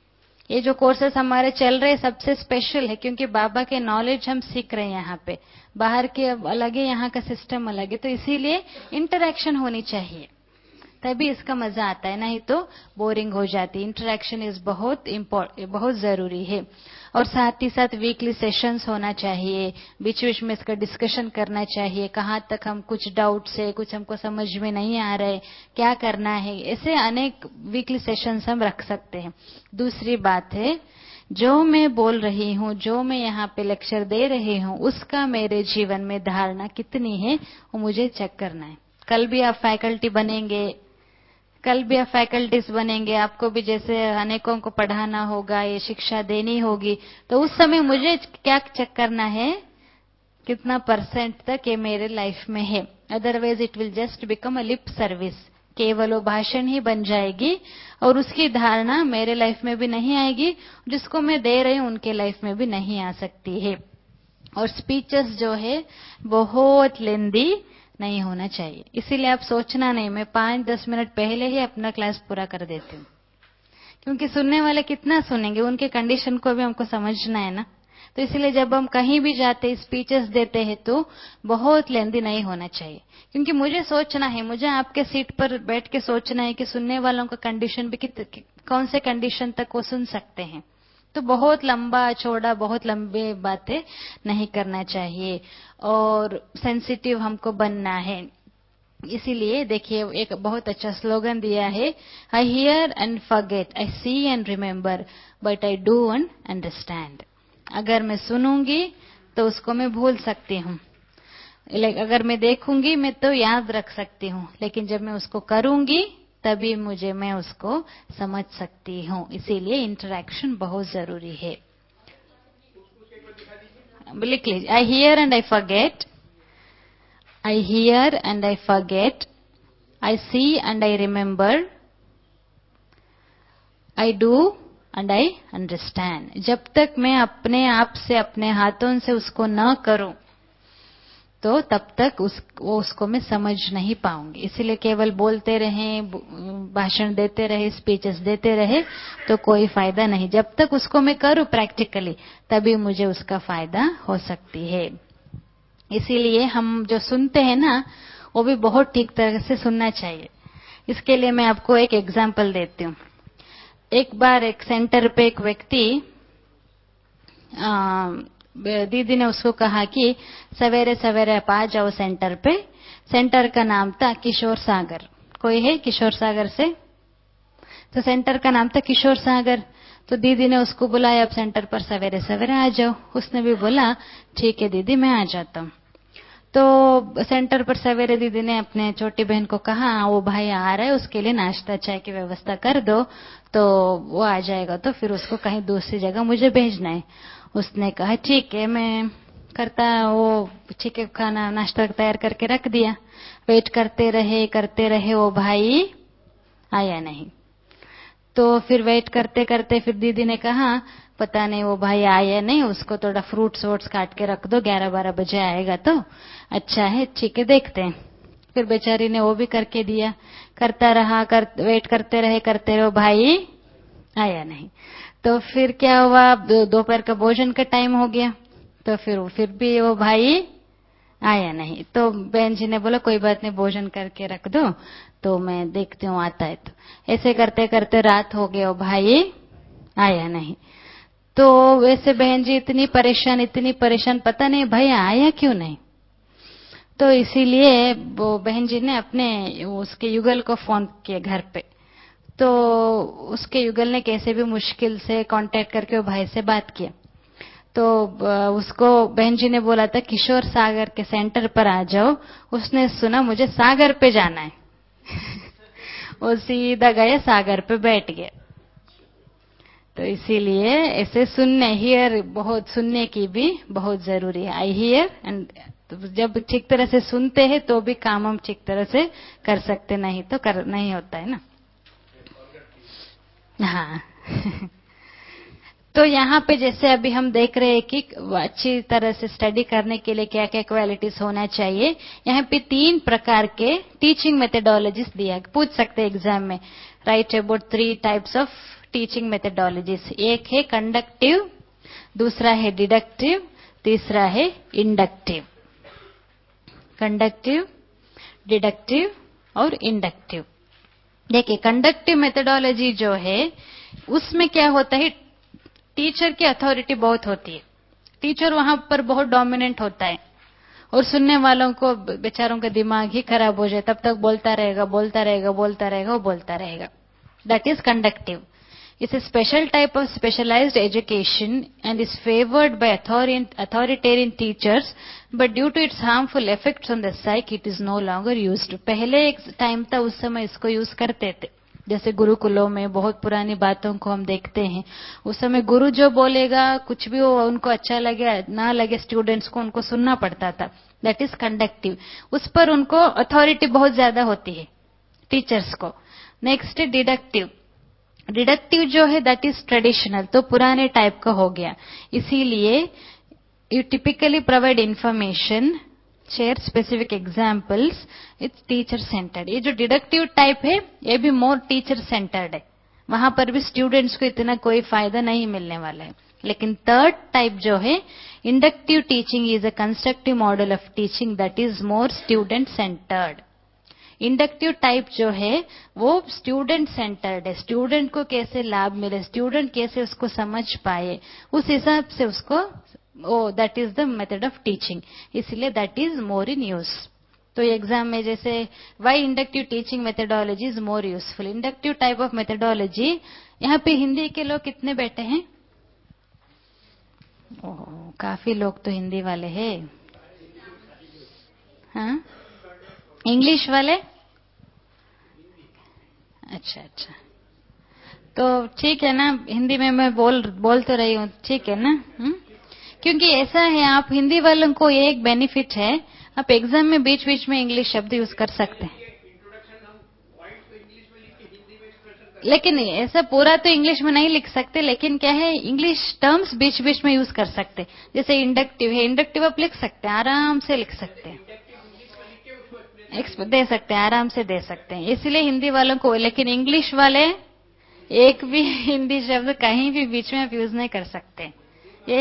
ये जो कोर्सेस हमारे चल रहे सबसे स्पेशल है, क्योंकि बाबा के नॉलेज हम सीख रहे हैं यहाँ पे। बाहर के अलग है, यहाँ का सिस्टम अलग है, तो इसीलिए इंटरेक्शन होनी चाहिए, तभी इसका मजा आता है, नहीं तो बोरिंग हो जाती। इंटरेक्शन इज बहुत इम्पोर्टेंट, बहुत जरूरी है। और साथ ही साथ वीकली सेशंस होना चाहिए, बीच बीच में इसका डिस्कशन करना चाहिए, कहाँ तक हम कुछ डाउट से, कुछ हमको समझ में नहीं आ रहा है, क्या करना है, ऐसे अनेक वीकली सेशंस हम रख सकते हैं। दूसरी बात है, जो मैं बोल रही हूँ, जो मैं यहाँ पे लेक्चर दे रही हूँ, उसका मेरे जीवन में धारणा कितनी है वो मुझे चेक करना है। कल भी आप फैकल्टी बनेंगे, कल भी आप फैकल्टीज बनेंगे, आपको भी जैसे अनेकों को पढ़ाना होगा, ये शिक्षा देनी होगी, तो उस समय मुझे क्या चेक करना है, कितना परसेंट तक ये मेरे लाइफ में है। Otherwise it will just become a lip service, केवल वो भाषण ही बन जाएगी और उसकी धारणा मेरे लाइफ में भी नहीं आएगी, जिसको मैं दे रही हूँ उनके लाइफ में भी नहीं आ सकती है। और स्पीचेस जो है बहुत लेंदी नहीं होना चाहिए, इसीलिए आप सोचना नहीं, मैं पांच दस मिनट पहले ही अपना क्लास पूरा कर देती हूँ, क्योंकि सुनने वाले कितना सुनेंगे, उनके कंडीशन को भी हमको समझना है ना। तो इसलिए जब हम कहीं भी जाते स्पीचेस देते हैं तो बहुत लेंदी नहीं होना चाहिए, क्योंकि मुझे सोचना है, मुझे आपके सीट पर बैठ के सोचना है कि सुनने वालों का कंडीशन भी कित, कौन से कंडीशन तक वो सुन सकते हैं। तो बहुत लंबा चौड़ा, बहुत लंबे बातें नहीं करना चाहिए और सेंसिटिव हमको बनना है। इसीलिए देखिए एक बहुत अच्छा स्लोगन दिया है, I hear and forget, I see and remember, but I do and understand. अगर मैं सुनूंगी तो उसको मैं भूल सकती हूँ, अगर मैं देखूंगी मैं तो याद रख सकती हूँ, लेकिन जब मैं उसको करूंगी तभी मुझे मैं उसको समझ सकती हूँ। इसीलिए इंटरेक्शन बहुत जरूरी है। लिख लीजिए, I hear and I forget, I hear and I forget, I see and I remember, I do and I understand. जब तक मैं अपने आप से, अपने हाथों से उसको न करूं तो तब तक उस वो उसको मैं समझ नहीं पाऊंगी। इसीलिए केवल बोलते रहें, भाषण देते रहे, स्पीचेस देते रहे तो कोई फायदा नहीं। जब तक उसको मैं करूं प्रैक्टिकली तभी मुझे उसका फायदा हो सकती है। इसीलिए हम जो सुनते हैं ना वो भी बहुत ठीक तरह से सुनना चाहिए। इसके लिए मैं आपको एक एग्जाम्पल देती हूँ। एक बार एक सेंटर पे एक व्यक्ति, दीदी ने उसको कहा कि सवेरे सवेरे आप आ जाओ सेंटर पे। सेंटर का नाम था किशोर सागर। कोई है किशोर सागर से? तो सेंटर का नाम था किशोर सागर। तो दीदी ने उसको बुलाया, आप सेंटर पर सवेरे सवेरे आ जाओ। उसने भी बोला ठीक है दीदी मैं आ जाता हूँ। तो सेंटर पर सवेरे दीदी ने अपने छोटी बहन को कहा वो भाई आ रहा है, उसके लिए नाश्ता चाय की व्यवस्था कर दो, तो वो आ जाएगा तो फिर उसको कहीं दूसरी जगह मुझे भेजना है। उसने कहा ठीक है मैं करता, वो ठीक है खाना नाश्ता तैयार करके रख दिया। वेट करते रहे करते रहे वो भाई आया नहीं। तो फिर वेट करते करते फिर दीदी ने कहा पता नहीं वो भाई आया नहीं, उसको थोड़ा फ्रूट्स वोट्स काट के रख दो, ग्यारह बारह बजे आएगा तो अच्छा है, ठीक है देखते हैं। फिर बेचारी ने वो भी करके दिया, करता रहा, कर, वेट करते रहे करते रहो, भाई आया नहीं। तो फिर क्या हुआ, दोपहर का भोजन का टाइम हो गया, तो फिर फिर भी वो भाई आया नहीं। तो बहन जी ने बोला कोई बात नहीं, भोजन करके रख दो, तो मैं देखती हूँ आता है। तो ऐसे करते करते रात हो गया, वो भाई आया नहीं। तो वैसे बहन जी इतनी परेशान इतनी परेशान, पता नहीं भाई आया क्यों नहीं। तो इसीलिए वो बहन जी ने अपने उसके युगल को फोन किया घर पे। तो उसके युगल ने कैसे भी मुश्किल से कांटेक्ट करके वो भाई से बात किया। तो उसको बहन जी ने बोला था किशोर सागर के सेंटर पर आ जाओ। उसने सुना मुझे सागर पे जाना है वो सीधा गया सागर पे बैठ गया। तो इसीलिए ऐसे सुनने हियर बहुत सुनने की भी बहुत जरूरी है। आई हियर एंड जब ठीक तरह से सुनते हैं तो भी काम हम ठीक तरह से कर सकते, नहीं तो कर नहीं होता है ना। हाँ तो यहाँ पे जैसे अभी हम देख रहे हैं कि अच्छी तरह से स्टडी करने के लिए क्या क्या क्वालिटीज होना चाहिए। यहाँ पे तीन प्रकार के टीचिंग मेथडोलॉजीज दिया, पूछ सकते हैं एग्जाम में, write about three types of teaching methodologies. एक है कंडक्टिव, दूसरा है डिडक्टिव, तीसरा है इंडक्टिव। कंडक्टिव, डिडक्टिव और इंडक्टिव। देखिए कंडक्टिव मेथडोलॉजी जो है उसमें क्या होता है, टीचर की अथॉरिटी बहुत होती है, टीचर वहां पर बहुत डोमिनेंट होता है और सुनने वालों को बेचारों का दिमाग ही खराब हो जाए, तब तक बोलता रहेगा बोलता रहेगा बोलता रहेगा वो बोलता रहेगा। That is conductive. It's a special type of specialized education and is favored by authoritarian teachers, but due to its harmful effects on the psyche, it is no longer used. पहले एक टाइम था उस समय इसको use करते थे, जैसे गुरुकुलों में बहुत पुरानी बातों को हम देखते हैं। उस समय गुरु जो बोलेगा कुछ भी वो उनको अच्छा लगे ना लगे स्टूडेंट्स को उनको सुनना पड़ता था। That is conductive. उस पर उनको अथॉरिटी बहुत ज्यादा होती है टीचर्स को। Next deductive. डिडक्टिव जो है दैट इज ट्रेडिशनल, तो पुराने टाइप का हो गया, इसीलिए you typically provide information, share specific examples, it's teacher centred. ये जो डिडक्टिव टाइप है ये भी मोर टीचर सेंटर्ड है, वहां पर भी स्टूडेंट्स को इतना कोई फायदा नहीं मिलने वाला है। लेकिन थर्ड टाइप जो है inductive teaching is a constructive model of teaching that is more student centred. Inductive type जो है वो स्टूडेंट सेंटर्ड है, स्टूडेंट को कैसे लाभ मिले, स्टूडेंट कैसे उसको समझ पाए, उस हिसाब से उसको oh that is the method of teaching, इसलिए that is more in use. तो एग्जाम में जैसे why inductive teaching methodology is more useful. Inductive type of methodology, यहाँ पे हिंदी के लोग कितने बैठे हैं? ओह काफी लोग तो हिंदी वाले हैं। हाँ इंग्लिश वाले? अच्छा अच्छा, तो ठीक है ना, हिंदी में मैं बोल बोल तो रही हूँ, ठीक है ना। हुँ? क्योंकि ऐसा है आप हिंदी वालों को एक बेनिफिट है, आप एग्जाम में बीच बीच में इंग्लिश शब्द यूज कर सकते हैं, लेकिन ऐसा पूरा तो इंग्लिश में नहीं लिख सकते, लेकिन क्या है इंग्लिश टर्म्स बीच बीच में यूज कर सकते। जैसे इंडक्टिव है, इंडक्टिव आप लिख सकते हैं, आराम से लिख सकते हैं, दे सकते हैं, आराम से दे सकते हैं, इसलिए हिंदी वालों को। लेकिन इंग्लिश वाले एक भी हिंदी शब्द कहीं भी बीच में आप यूज नहीं कर सकते ये।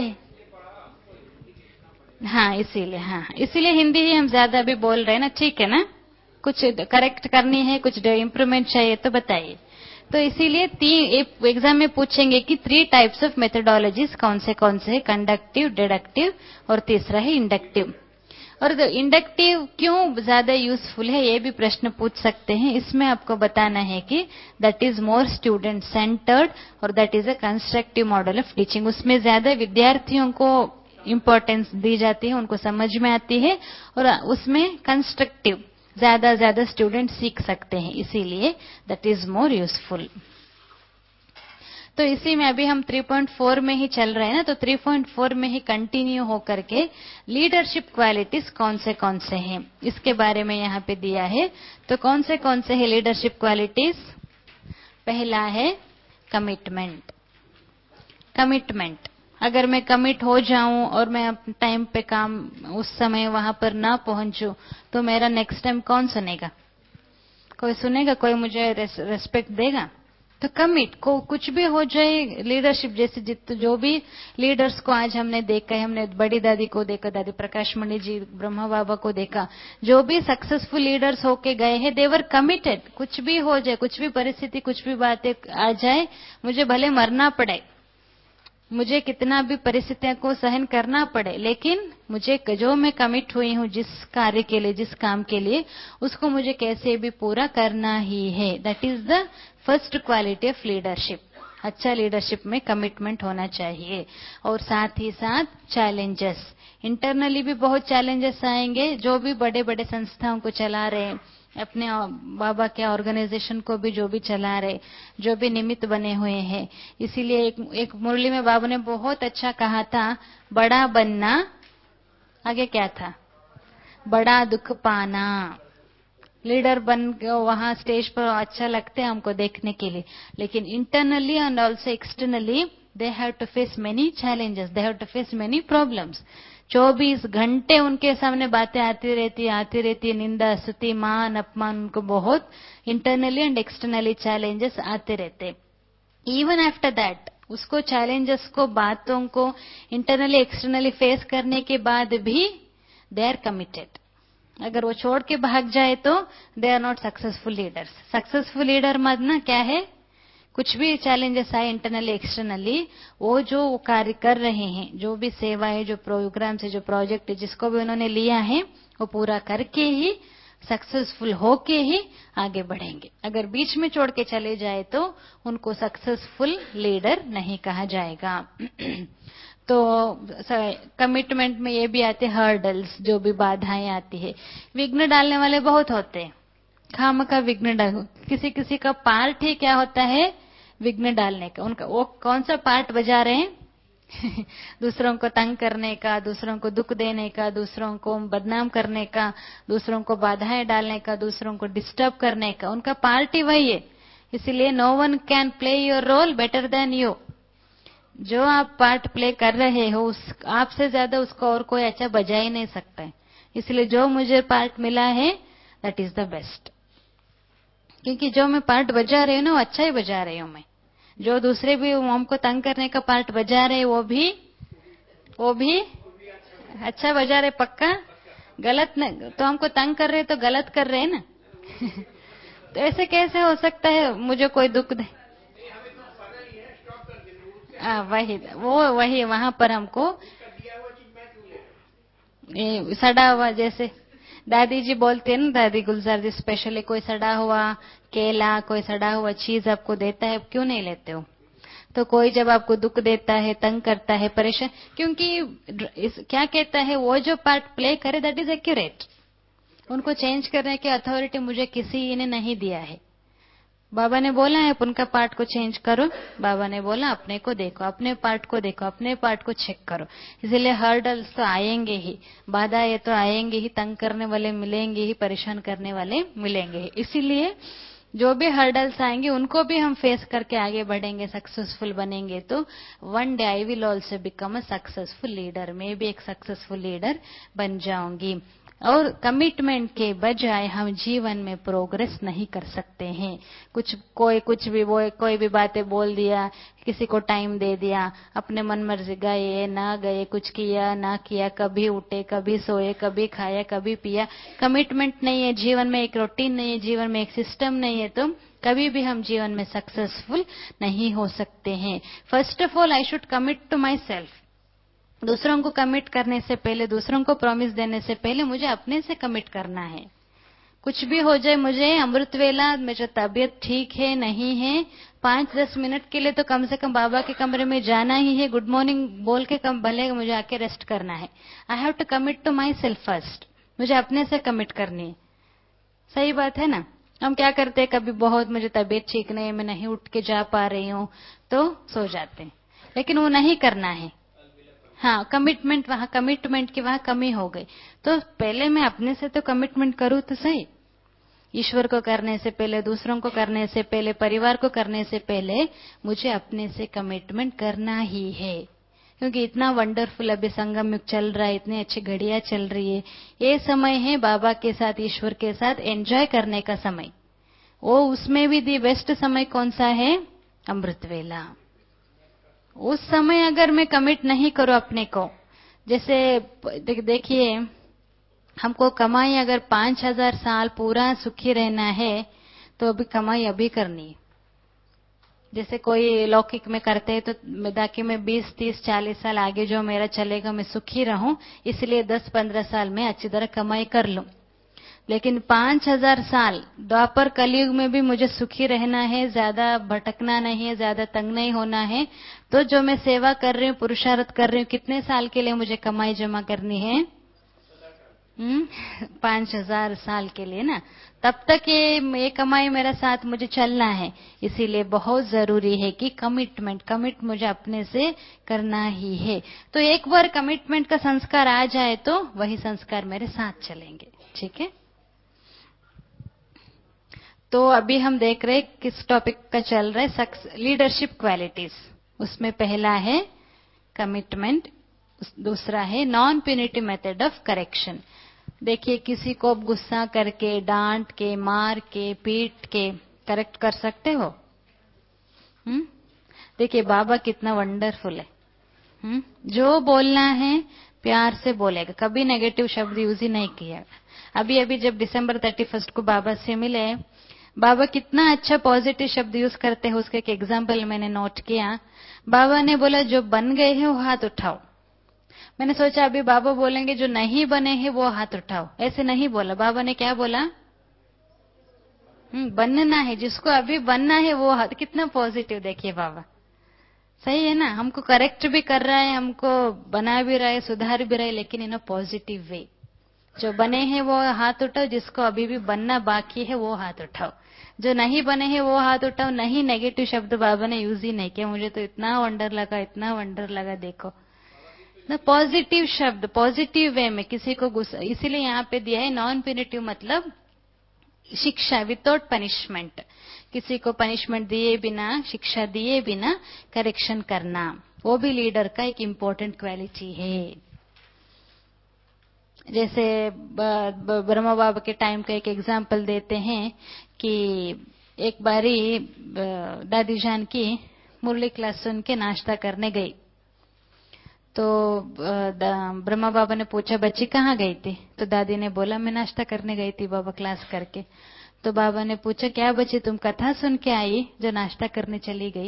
हाँ इसीलिए, हाँ इसीलिए हिंदी ही हम ज्यादा अभी बोल रहे हैं ना, ठीक है ना। कुछ करेक्ट करनी है, कुछ इम्प्रूवमेंट चाहिए तो बताइए। तो इसीलिए तीन एग्जाम में पूछेंगे कि थ्री टाइप्स ऑफ मेथडोलॉजीज कौन से कौन से है, कंडक्टिव, डिडक्टिव और तीसरा है इंडक्टिव। और इंडक्टिव क्यों ज्यादा यूजफुल है ये भी प्रश्न पूछ सकते हैं। इसमें आपको बताना है कि that is more student centred और that is a constructive model of teaching. उसमें ज्यादा विद्यार्थियों को इम्पोर्टेंस दी जाती है, उनको समझ में आती है, और उसमें कंस्ट्रक्टिव ज्यादा ज्यादा स्टूडेंट सीख सकते हैं, इसीलिए दैट इज मोर यूजफुल। तो इसी में अभी हम थ्री पॉइंट फोर में ही चल रहे हैं ना, तो थ्री पॉइंट फोर में ही कंटिन्यू होकर के लीडरशिप क्वालिटीज कौन से कौन से हैं इसके बारे में यहाँ पे दिया है। तो कौन से कौन से है लीडरशिप क्वालिटीज? पहला है कमिटमेंट। कमिटमेंट अगर मैं कमिट हो जाऊं और मैं टाइम पे काम उस समय वहां पर ना पहुंचूं तो मेरा नेक्स्ट टाइम कौन सुनेगा? कोई सुनेगा? कोई मुझे रेस्पेक्ट देगा? तो कमिट को कुछ भी हो जाए, लीडरशिप जैसे जित जो भी लीडर्स को आज हमने देखा है, हमने बड़ी दादी को देखा, दादी प्रकाश मणि जी, ब्रह्मा बाबा को देखा, जो भी सक्सेसफुल लीडर्स होके गए हैं, देवर कमिटेड। कुछ भी हो जाए, कुछ भी परिस्थिति, कुछ भी बातें आ जाए, मुझे भले मरना पड़े, मुझे कितना भी परिस्थितियों को सहन करना पड़े, लेकिन मुझे जो मैं कमिट हुई हूं जिस कार्य के लिए, जिस काम के लिए, उसको मुझे कैसे भी पूरा करना ही है। That is the first quality of leadership. अच्छा लीडरशिप में कमिटमेंट होना चाहिए। और साथ ही साथ चैलेंजेस, इंटरनली भी बहुत चैलेंजेस आएंगे। जो भी बड़े बड़े संस्थाओं को चला रहे, अपने बाबा के ऑर्गेनाइजेशन को भी जो भी चला रहे, जो भी निमित्त बने हुए हैं, इसीलिए एक, एक मुरली में बाबा ने बहुत अच्छा कहा था, बड़ा बनना, आगे क्या था, बड़ा दुख पाना। लीडर बन के वहां स्टेज पर अच्छा लगते हैं हमको देखने के लिए, लेकिन internally and also externally they have to face many challenges, they have to face many problems. चौबीस घंटे उनके सामने बातें आती रहती आती रहती निंदा, स्तुति, मान, अपमान, उनको बहुत इंटरनली एंड एक्सटर्नली चैलेंजेस आते रहते। इवन आफ्टर दैट, उसको चैलेंजेस को, बातों को इंटरनली एक्सटर्नली फेस करने के बाद भी दे आर कमिटेड। अगर वो छोड़ के भाग जाए तो they are not successful leaders. Successful leader मतलब क्या है, कुछ भी चैलेंजेस आए इंटरनली एक्सटर्नली, वो जो कार्य कर रहे हैं, जो भी सेवा है, जो प्रोग्राम है, जो प्रोजेक्ट है, जिसको भी उन्होंने लिया है, वो पूरा करके ही, सक्सेसफुल होके ही आगे बढ़ेंगे। अगर बीच में छोड़ के चले जाए तो उनको सक्सेसफुल लीडर नहीं कहा जाएगा। तो कमिटमेंट में ये भी आते हर्डल्स, जो भी बाधाएं आती है, विघ्न डालने वाले बहुत होते हैं। खाम का विघ्न डाल, किसी किसी का पार्ट ही क्या होता है, विघ्न डालने का। उनका वो कौन सा पार्ट बजा रहे हैं दूसरों को तंग करने का, दूसरों को दुख देने का, दूसरों को बदनाम करने का, दूसरों को बाधाएं डालने का, दूसरों को डिस्टर्ब करने का। उनका पार्ट ही वही है। इसलिए no one can play your role better than you. जो आप पार्ट प्ले कर रहे हो, उस आपसे ज्यादा उसको और कोई अच्छा बजा ही नहीं सकता है। इसलिए जो मुझे पार्ट मिला है, दैट इज द बेस्ट। क्योंकि जो मैं पार्ट बजा रही हूँ ना, वो अच्छा ही बजा रही हूँ मैं। जो दूसरे भी हमको तंग करने का पार्ट बजा रहे, वो भी वो भी अच्छा बजा रहे, पक्का। गलत नहीं तो हमको तंग कर रहे तो गलत कर रहे हैं ना तो ऐसे कैसे हो सकता है मुझे कोई दुख दे? आ, वही वो वही वहां पर हमको सड़ा हुआ, जैसे दादी जी बोलते हैं ना, दादी गुलजार जी स्पेशली, कोई सड़ा हुआ केला, कोई सड़ा हुआ चीज आपको देता है, क्यों नहीं लेते हो? तो कोई जब आपको दुख देता है, तंग करता है, परेशान, क्योंकि इस, क्या कहता है, वो जो पार्ट प्ले करे दैट इज एक्यूरेट। उनको चेंज करने की अथॉरिटी मुझे किसी ने नहीं दिया है। बाबा ने बोला है उनका पार्ट को चेंज करो, बाबा ने बोला अपने को देखो, अपने पार्ट को देखो, अपने पार्ट को चेक करो। इसलिए हर्डल्स तो आएंगे ही, बाधाएं तो आएंगे ही, तंग करने वाले मिलेंगे ही, परेशान करने वाले मिलेंगे ही। इसीलिए जो भी हर्डल्स आएंगे उनको भी हम फेस करके आगे बढ़ेंगे, सक्सेसफुल बनेंगे। तो one day I will also become a successful leader, मैं भी एक सक्सेसफुल लीडर बन जाऊंगी। और कमिटमेंट के बजाय हम जीवन में प्रोग्रेस नहीं कर सकते हैं। कुछ कोई कुछ भी वो कोई भी बातें बोल दिया, किसी को टाइम दे दिया, अपने मन मर्जी गए ना गए, कुछ किया ना किया, कभी उठे कभी सोए, कभी खाया कभी पिया। कमिटमेंट नहीं है जीवन में, एक रूटीन नहीं है जीवन में, एक सिस्टम नहीं है, तो कभी भी हम जीवन में सक्सेसफुल नहीं हो सकते हैं। First of all I should commit to myself. दूसरों को कमिट करने से पहले, दूसरों को प्रॉमिस देने से पहले मुझे अपने से कमिट करना है। कुछ भी हो जाए, मुझे अमृत वेला, मेरी तबीयत ठीक है नहीं है, पांच दस मिनट के लिए तो कम से कम बाबा के कमरे में जाना ही है, गुड मॉर्निंग बोल के कम भले मुझे आके रेस्ट करना है। I have to commit to myself first. मुझे अपने से कमिट करनी है। सही बात है ना? हम क्या करते हैं, कभी बहुत मुझे तबीयत ठीक नहीं है, मैं नहीं उठ के जा पा रही हूँ, तो सो जाते हैं, लेकिन वो नहीं करना है। हाँ, कमिटमेंट, वहां कमिटमेंट की वहां कमी हो गई। तो पहले मैं अपने से तो कमिटमेंट करूँ तो सही। ईश्वर को करने से पहले, दूसरों को करने से पहले, परिवार को करने से पहले मुझे अपने से कमिटमेंट करना ही है। क्योंकि इतना वंडरफुल अभी संगम युग चल रहा है, इतनी अच्छी घड़ियां चल रही है। ये समय है बाबा के साथ, ईश्वर के साथ एंजॉय करने का समय। वो उसमें भी दी बेस्ट समय कौन सा है? अमृत वेला। उस समय अगर मैं कमिट नहीं करूं अपने को, जैसे देखिए हमको कमाई अगर पांच हजार साल पूरा सुखी रहना है तो अभी कमाई अभी करनी है। जैसे कोई लौकिक में करते हैं तो ताकि मैं बीस तीस चालीस साल आगे जो मेरा चलेगा मैं सुखी रहूं, इसलिए दस पंद्रह साल में अच्छी तरह कमाई कर लूं। लेकिन पांच हजार साल द्वापर कलयुग में भी मुझे सुखी रहना है, ज्यादा भटकना नहीं है, ज्यादा तंग नहीं होना है, तो जो मैं सेवा कर रही हूँ, पुरुषार्थ कर रही हूँ, कितने साल के लिए मुझे कमाई जमा करनी है? हम्म पांच हजार साल के लिए ना। तब तक ये ये कमाई मेरा साथ मुझे चलना है। इसीलिए बहुत जरूरी है कि कमिटमेंट कमिट मुझे अपने से करना ही है। तो एक बार कमिटमेंट का संस्कार आ जाए तो वही संस्कार मेरे साथ चलेंगे। ठीक है, तो अभी हम देख रहे किस टॉपिक का चल रहा है? Leadership qualities. उसमें पहला है कमिटमेंट, दूसरा है non punitive method of correction. देखिए किसी को गुस्सा करके, डांट के, मार के, पीट के करेक्ट कर सकते हो? हम्म देखिए बाबा कितना वंडरफुल है। हम्म जो बोलना है प्यार से बोलेगा, कभी नेगेटिव शब्द यूज ही नहीं किया। अभी अभी जब दिसंबर थर्टी फर्स्ट को बाबा से मिले, बाबा कितना अच्छा पॉजिटिव शब्द यूज करते हैं, उसका एक एग्जाम्पल मैंने नोट किया। बाबा ने बोला जो बन गए हैं वो हाथ उठाओ। मैंने सोचा अभी बाबा बोलेंगे जो नहीं बने हैं वो हाथ उठाओ। ऐसे नहीं बोला बाबा ने, क्या बोला? हम्म बनना है, जिसको अभी बनना है वो हाथ। कितना पॉजिटिव देखिए बाबा। सही है ना, हमको करेक्ट भी कर रहा है, हमको बना भी रहा है, सुधार भी रहा है, लेकिन इन अ पॉजिटिव वे। जो बने हैं वो हाथ उठाओ, जिसको अभी भी बनना बाकी है वो हाथ उठाओ। जो नहीं बने हैं वो हाथ उठाओ। नहीं नेगेटिव शब्द बाबा ने यूज ही नहीं किया। मुझे तो इतना वंडर लगा, इतना वंडर लगा। देखो ना, पॉजिटिव शब्द पॉजिटिव वे में किसी को गुस्सा, इसीलिए यहाँ पे दिया है नॉन प्यूनिटिव, मतलब शिक्षा विदाउट पनिशमेंट। किसी को पनिशमेंट दिए बिना, शिक्षा दिए बिना करेक्शन करना, वो भी लीडर का एक इम्पोर्टेंट क्वालिटी है। जैसे ब्रह्मा बाबा के टाइम का एक एग्जाम्पल देते हैं कि एक बारी दादी जान की मुरली क्लास सुन के नाश्ता करने गई। तो ब्रह्मा बाबा ने पूछा बच्ची कहाँ गई थी? तो दादी ने बोला मैं नाश्ता करने गई थी बाबा क्लास करके। तो बाबा ने पूछा क्या बच्ची तुम कथा सुन के आई जो नाश्ता करने चली गई?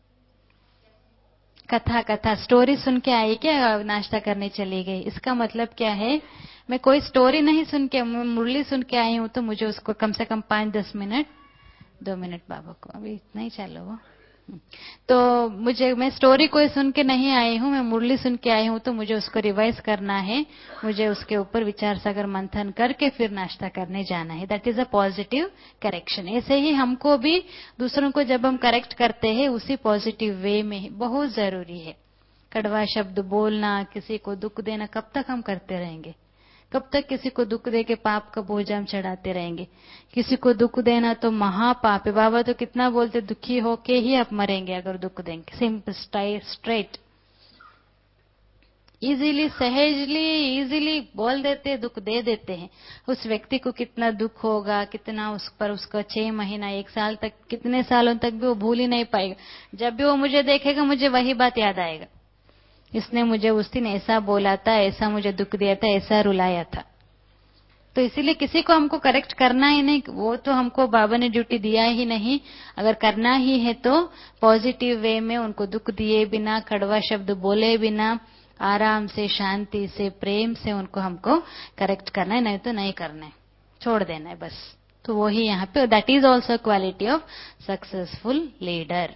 कथा कथा स्टोरी सुन के आई क्या नाश्ता करने चली गई? इसका मतलब क्या है? मैं कोई स्टोरी नहीं सुन के, मुरली सुन के आई हूं, तो मुझे उसको कम से कम पांच दस मिनट, दो मिनट बाबा को अभी इतना ही चालू हो। तो मुझे, मैं स्टोरी कोई सुन के नहीं आई हूं, मैं मुरली सुन के आई हूं, तो मुझे उसको रिवाइज करना है, मुझे उसके ऊपर विचार सागर मंथन करके फिर नाश्ता करने जाना है। That is a positive correction. ऐसे ही हमको भी दूसरों को जब हम करेक्ट करते हैं उसी पॉजिटिव वे में, बहुत जरूरी है। कड़वा शब्द बोलना, किसी को दुख देना, कब तक हम करते रहेंगे? कब तक किसी को दुख दे के पाप का बोझ हम चढ़ाते रहेंगे? किसी को दुख देना तो महापाप है। बाबा तो कितना बोलते, दुखी होके ही आप मरेंगे अगर दुख देंगे। सिंपल स्ट्रेट, इजीली, सहजली, इजीली बोल देते, दुख दे देते हैं। उस व्यक्ति को कितना दुख होगा, कितना उस पर, उसका छह महीना एक साल तक, कितने सालों तक भी वो भूल ही नहीं पाएगा। जब भी वो मुझे देखेगा मुझे वही बात याद आएगा, इसने मुझे उस दिन ऐसा बोला था, ऐसा मुझे दुख दिया था, ऐसा रुलाया था। तो इसीलिए किसी को हमको करेक्ट करना ही नहीं, वो तो हमको बाबा ने ड्यूटी दिया ही नहीं। अगर करना ही है तो पॉजिटिव वे में, उनको दुख दिए बिना, कड़वा शब्द बोले बिना, आराम से, शांति से, प्रेम से उनको हमको करेक्ट करना है, नहीं तो नहीं करना है, छोड़ देना है बस। तो वही यहाँ पे, that is also quality of successful leader.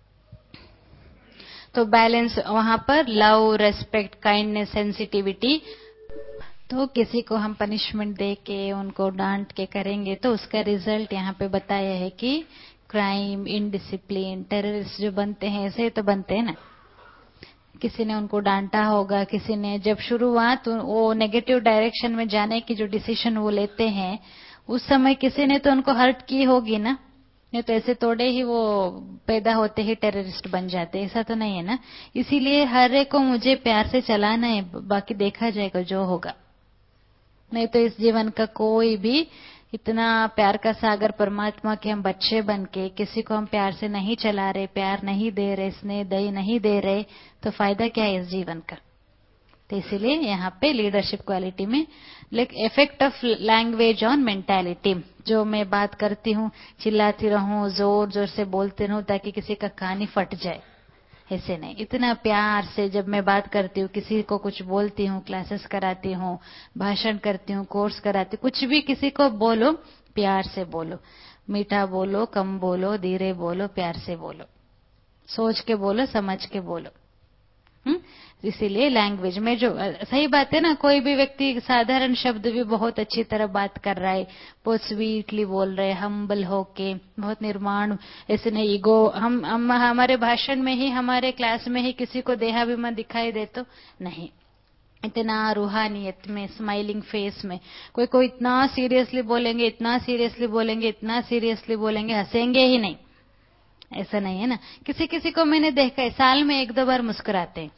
तो बैलेंस वहां पर, लव, रेस्पेक्ट, काइंडनेस, सेंसिटिविटी। तो किसी को हम पनिशमेंट दे के, उनको डांट के करेंगे तो उसका रिजल्ट यहाँ पे बताया है कि क्राइम, इनडिसिप्लिन, टेररिस्ट जो बनते हैं, ऐसे तो बनते हैं ना। किसी ने उनको डांटा होगा, किसी ने, जब शुरुआत वो नेगेटिव डायरेक्शन में जाने की जो डिसीजन वो लेते हैं, उस समय किसी ने तो उनको हर्ट की होगी ना। नहीं तो ऐसे थोड़े ही वो पैदा होते ही टेररिस्ट बन जाते, ऐसा तो नहीं है ना। इसीलिए हर एक को मुझे प्यार से चलाना है, बाकी देखा जाएगा जो होगा। नहीं तो इस जीवन का कोई भी इतना प्यार का सागर परमात्मा के हम बच्चे बन के किसी को हम प्यार से नहीं चला रहे, प्यार नहीं दे रहे, स्नेह दही नहीं दे रहे, तो फायदा क्या है इस जीवन का। तो इसीलिए यहाँ पे लीडरशिप क्वालिटी में like effect of language on mentality, जो मैं बात करती हूँ चिल्लाती रहूं, जोर जोर से बोलती रहूं ताकि किसी का कान ही फट जाए, ऐसे नहीं। इतना प्यार से जब मैं बात करती हूँ, किसी को कुछ बोलती हूँ, क्लासेस कराती हूँ, भाषण करती हूँ, कोर्स कराती हूँ, कुछ भी किसी को बोलो प्यार से बोलो, मीठा बोलो, कम बोलो, धीरे बोलो, प्यार से बोलो, सोच के बोलो, समझ के बोलो। हम्म इसीलिए लैंग्वेज में जो सही बात है ना, कोई भी व्यक्ति साधारण शब्द भी बहुत अच्छी तरह बात कर रहा है, बहुत स्वीटली बोल रहे, हम्बल होके, बहुत निर्माण, ऐसे नहीं ईगो। हम, हम हमारे भाषण में ही, हमारे क्लास में ही किसी को देहाभिमान दिखाई दे तो नहीं, इतना रूहानियत में, स्माइलिंग फेस में। कोई कोई इतना सीरियसली बोलेंगे, इतना सीरियसली बोलेंगे, इतना सीरियसली बोलेंगे, हंसेंगे ही नहीं, ऐसा नहीं है ना। किसी किसी को मैंने देखा है साल में एक दो बार मुस्कुराते हैं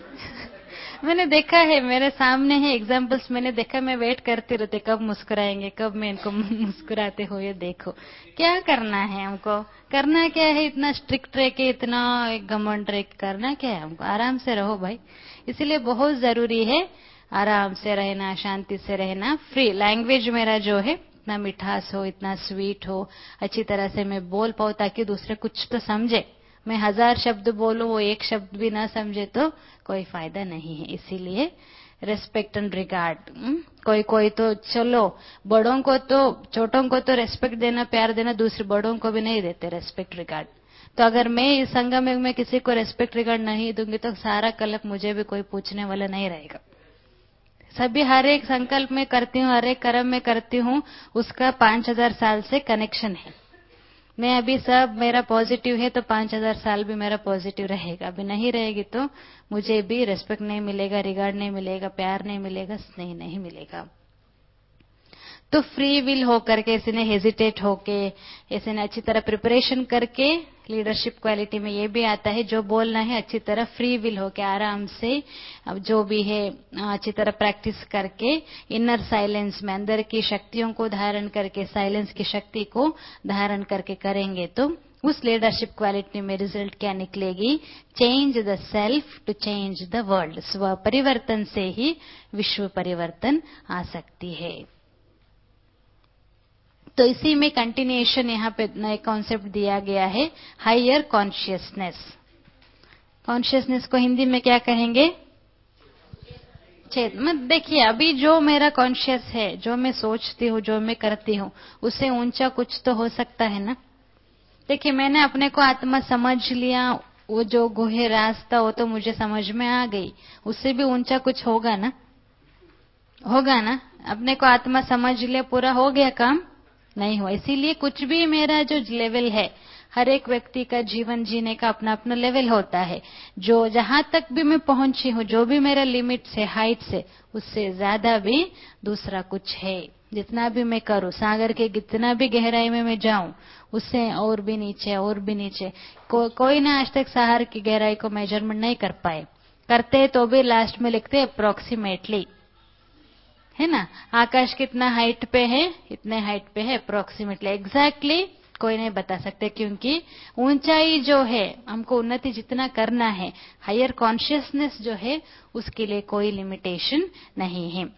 मैंने देखा है, मेरे सामने है एग्जाम्पल्स, मैंने देखा, मैं वेट करती रहती कब मुस्कुराएंगे, कब मैं इनको मुस्कुराते हुए देखो। क्या करना है हमको, करना क्या है, इतना स्ट्रिक्ट रह के, इतना घमंड रह के करना क्या है हमको, आराम से रहो भाई। इसीलिए बहुत जरूरी है आराम से रहना, शांति से रहना, फ्री लैंग्वेज मेरा जो है इतना मिठास हो, इतना स्वीट हो, अच्छी तरह से मैं बोल पाऊँ ताकि दूसरे कुछ तो समझे। मैं हजार शब्द बोलूं, वो एक शब्द भी ना समझे तो कोई फायदा नहीं है। इसीलिए रेस्पेक्ट एंड रिगार्ड। कोई कोई तो चलो बड़ों को तो, छोटों को तो रेस्पेक्ट देना, प्यार देना, दूसरे बड़ों को भी नहीं देते रेस्पेक्ट रिगार्ड। तो अगर मैं इस संगम में, में किसी को रेस्पेक्ट रिगार्ड नहीं दूंगी तो सारा कलप मुझे भी कोई पूछने वाला नहीं रहेगा। सभी हर एक संकल्प में करती हूँ, हर एक कर्म में करती हूँ, उसका पांच हजार साल से कनेक्शन है। मैं अभी सब मेरा पॉजिटिव है तो पांच हजार साल भी मेरा पॉजिटिव रहेगा। अभी नहीं रहेगी तो मुझे भी रेस्पेक्ट नहीं मिलेगा, रिगार्ड नहीं मिलेगा, प्यार नहीं मिलेगा, स्नेह नहीं मिलेगा। तो फ्री विल होकर के, ऐसे ने हेजिटेट होके, ऐसे ने अच्छी तरह प्रिपरेशन करके, लीडरशिप क्वालिटी में ये भी आता है, जो बोलना है अच्छी तरह फ्री विल होके आराम से, अब जो भी है अच्छी तरह प्रैक्टिस करके, इनर साइलेंस में अंदर की शक्तियों को धारण करके, साइलेंस की शक्ति को धारण करके करेंगे तो उस लीडरशिप क्वालिटी में रिजल्ट क्या निकलेगी, change the self to change the world. स्व परिवर्तन से ही विश्व परिवर्तन आ सकती है। तो इसी में कंटिन्यूएशन यहाँ पे नए कॉन्सेप्ट दिया गया है, हायर कॉन्शियसनेस। कॉन्शियसनेस को हिंदी में क्या कहेंगे, चेत मत। देखिए अभी जो मेरा कॉन्शियस है, जो मैं सोचती हूँ, जो मैं करती हूँ, उससे ऊंचा कुछ तो हो सकता है ना। देखिए मैंने अपने को आत्मा समझ लिया, वो जो गुहे रास्ता वो तो मुझे समझ में आ गई, उससे भी ऊंचा कुछ होगा ना, होगा ना। अपने को आत्मा समझ लिया, पूरा हो गया काम नहीं हुआ। इसीलिए कुछ भी मेरा जो लेवल है, हर एक व्यक्ति का जीवन जीने का अपना अपना लेवल होता है। जो जहां तक भी मैं पहुंची हूँ, जो भी मेरा लिमिट से, हाइट से, उससे ज्यादा भी दूसरा कुछ है। जितना भी मैं करूँ, सागर के कितना भी गहराई में मैं जाऊं, उससे और भी नीचे, और भी नीचे। को, कोई ना आज तक सागर की गहराई को मेजरमेंट नहीं कर पाए, करते तो भी लास्ट में लिखते अप्रोक्सीमेटली, है ना। आकाश कितना हाइट पे है, इतने हाइट पे है अप्रोक्सीमेटली, एग्जैक्टली कोई नहीं बता सकते, क्योंकि ऊंचाई जो है, हमको उन्नति जितना करना है, हायर कॉन्शियसनेस जो है, उसके लिए कोई लिमिटेशन नहीं है।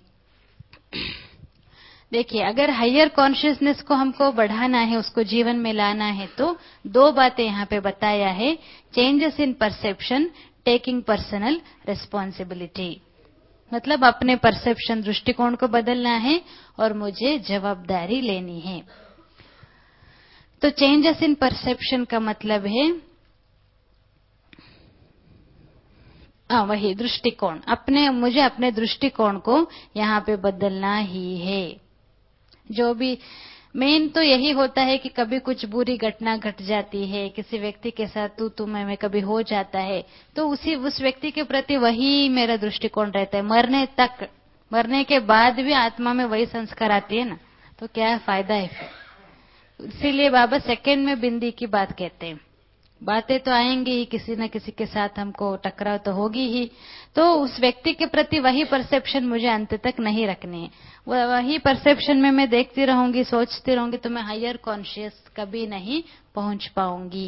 देखिए अगर हायर कॉन्शियसनेस को हमको बढ़ाना है, उसको जीवन में लाना है, तो दो बातें यहाँ पे बताया है, changes in perception, taking personal responsibility. मतलब अपने परसेप्शन, दृष्टिकोण को बदलना है और मुझे जवाबदारी लेनी है। तो चेंजेस इन परसेप्शन का मतलब है हाँ वही दृष्टिकोण, अपने मुझे अपने दृष्टिकोण को यहाँ पे बदलना ही है। जो भी मेन तो यही होता है कि कभी कुछ बुरी घटना घट जाती है, किसी व्यक्ति के साथ तू तू मैं मैं कभी हो जाता है, तो उसी उस व्यक्ति के प्रति वही मेरा दृष्टिकोण रहता है। मरने तक, मरने के बाद भी आत्मा में वही संस्कार आती है ना, तो क्या फायदा है फिर। इसीलिए बाबा सेकंड में बिंदी की बात कहते हैं। बातें तो आएंगी ही, किसी न किसी के साथ हमको टकराव तो होगी ही, तो उस व्यक्ति के प्रति वही परसेप्शन मुझे अंत तक नहीं रखनी है। वही परसेप्शन में मैं देखती रहूंगी, सोचती रहूंगी, तो मैं हायर कॉन्शियस कभी नहीं पहुंच पाऊंगी।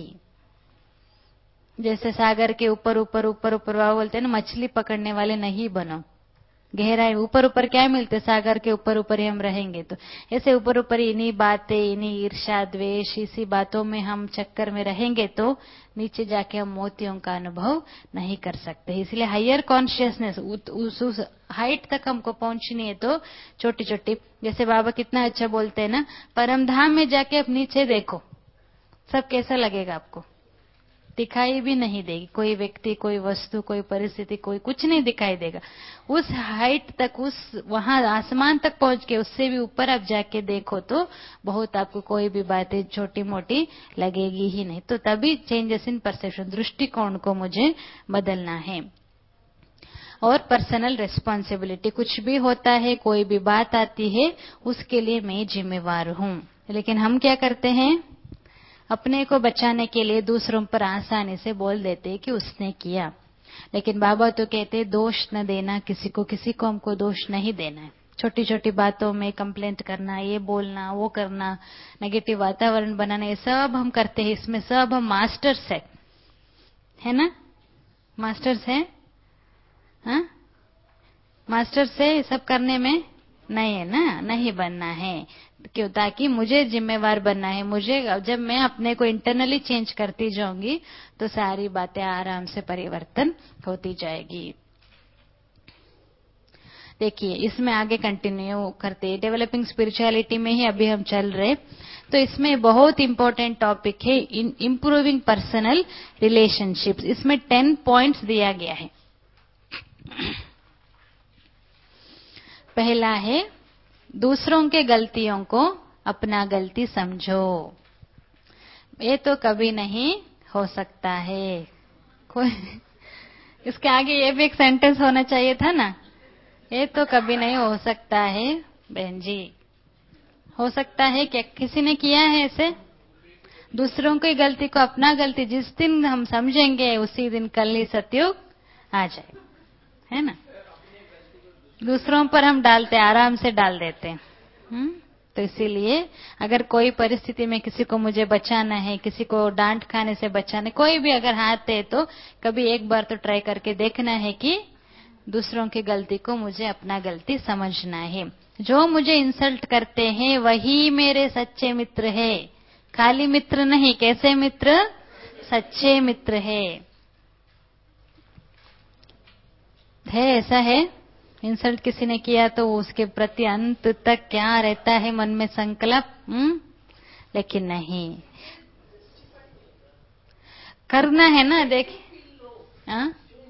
जैसे सागर के ऊपर ऊपर ऊपर ऊपर बाबा बोलते हैं ना, मछली पकड़ने वाले नहीं बनो। गहराई ऊपर ऊपर क्या मिलते, सागर के ऊपर ऊपर ही हम रहेंगे। तो ऐसे ऊपर ऊपर इन्हीं बातें, इन्हीं ईर्ष्या द्वेष, इसी बातों में हम चक्कर में रहेंगे तो नीचे जाके हम मोतियों का अनुभव नहीं कर सकते। इसलिए हायर कॉन्शियसनेस उस, उस हाइट तक हमको पहुंचनी है। तो छोटी छोटी, जैसे बाबा कितना अच्छा बोलते हैं ना, परम धाम में जाके अब नीचे देखो, सब कैसा लगेगा आपको, दिखाई भी नहीं देगी कोई व्यक्ति, कोई वस्तु, कोई परिस्थिति, कोई कुछ नहीं दिखाई देगा। उस हाइट तक, उस वहां आसमान तक पहुंच के उससे भी ऊपर आप जाके देखो तो बहुत आपको कोई भी बातें छोटी मोटी लगेगी ही नहीं। तो तभी चेंजेस इन परसेप्शन, दृष्टिकोण को मुझे बदलना है। और पर्सनल रिस्पॉन्सिबिलिटी, कुछ भी होता है, कोई भी बात आती है, उसके लिए मैं जिम्मेवार हूं। लेकिन हम क्या करते हैं, अपने को बचाने के लिए दूसरों पर आसानी से बोल देते कि उसने किया। लेकिन बाबा तो कहते दोष न देना किसी को, किसी को हमको दोष नहीं देना है। छोटी छोटी बातों में कंप्लेंट करना, ये बोलना, वो करना, नेगेटिव वातावरण बनाना, ये सब हम करते हैं। इसमें सब हम मास्टर्स है, है ना, मास्टर्स है, हाँ मास्टर्स है। सब करने में नहीं है ना, नहीं बनना है। क्यों? ताकि मुझे जिम्मेवार बनना है। मुझे जब मैं अपने को इंटरनली चेंज करती जाऊंगी तो सारी बातें आराम से परिवर्तन होती जाएगी। देखिए इसमें आगे कंटिन्यू करते, डेवलपिंग स्पिरिचुअलिटी में ही अभी हम चल रहे। तो इसमें बहुत इंपॉर्टेंट टॉपिक है इंप्रूविंग पर्सनल रिलेशनशिप्स। इसमें टेन पॉइंट्स दिया गया है। पहला है, दूसरों के गलतियों को अपना गलती समझो। ये तो कभी नहीं हो सकता है। कोई इसके आगे ये भी एक सेंटेंस होना चाहिए था ना, ये तो कभी नहीं हो सकता है। बहन जी, हो सकता है क्या? किसी ने किया है ऐसे? दूसरों की गलती को अपना गलती जिस दिन हम समझेंगे उसी दिन कल ही सतयुग आ जाए, है ना। दूसरों पर हम डालते, आराम से डाल देते हैं। हम्म तो इसीलिए अगर कोई परिस्थिति में किसी को मुझे बचाना है, किसी को डांट खाने से बचाना है, कोई भी अगर हाथ है तो कभी एक बार तो ट्राई करके देखना है कि दूसरों की गलती को मुझे अपना गलती समझना है। जो मुझे इंसल्ट करते हैं वही मेरे सच्चे मित्र है, खाली मित्र नहीं। कैसे मित्र? सच्चे मित्र है। है ऐसा है, इंसल्ट किसी ने किया तो उसके प्रति अंत तक क्या रहता है मन में संकल्प, हम्म लेकिन नहीं करना है ना। देख हाँ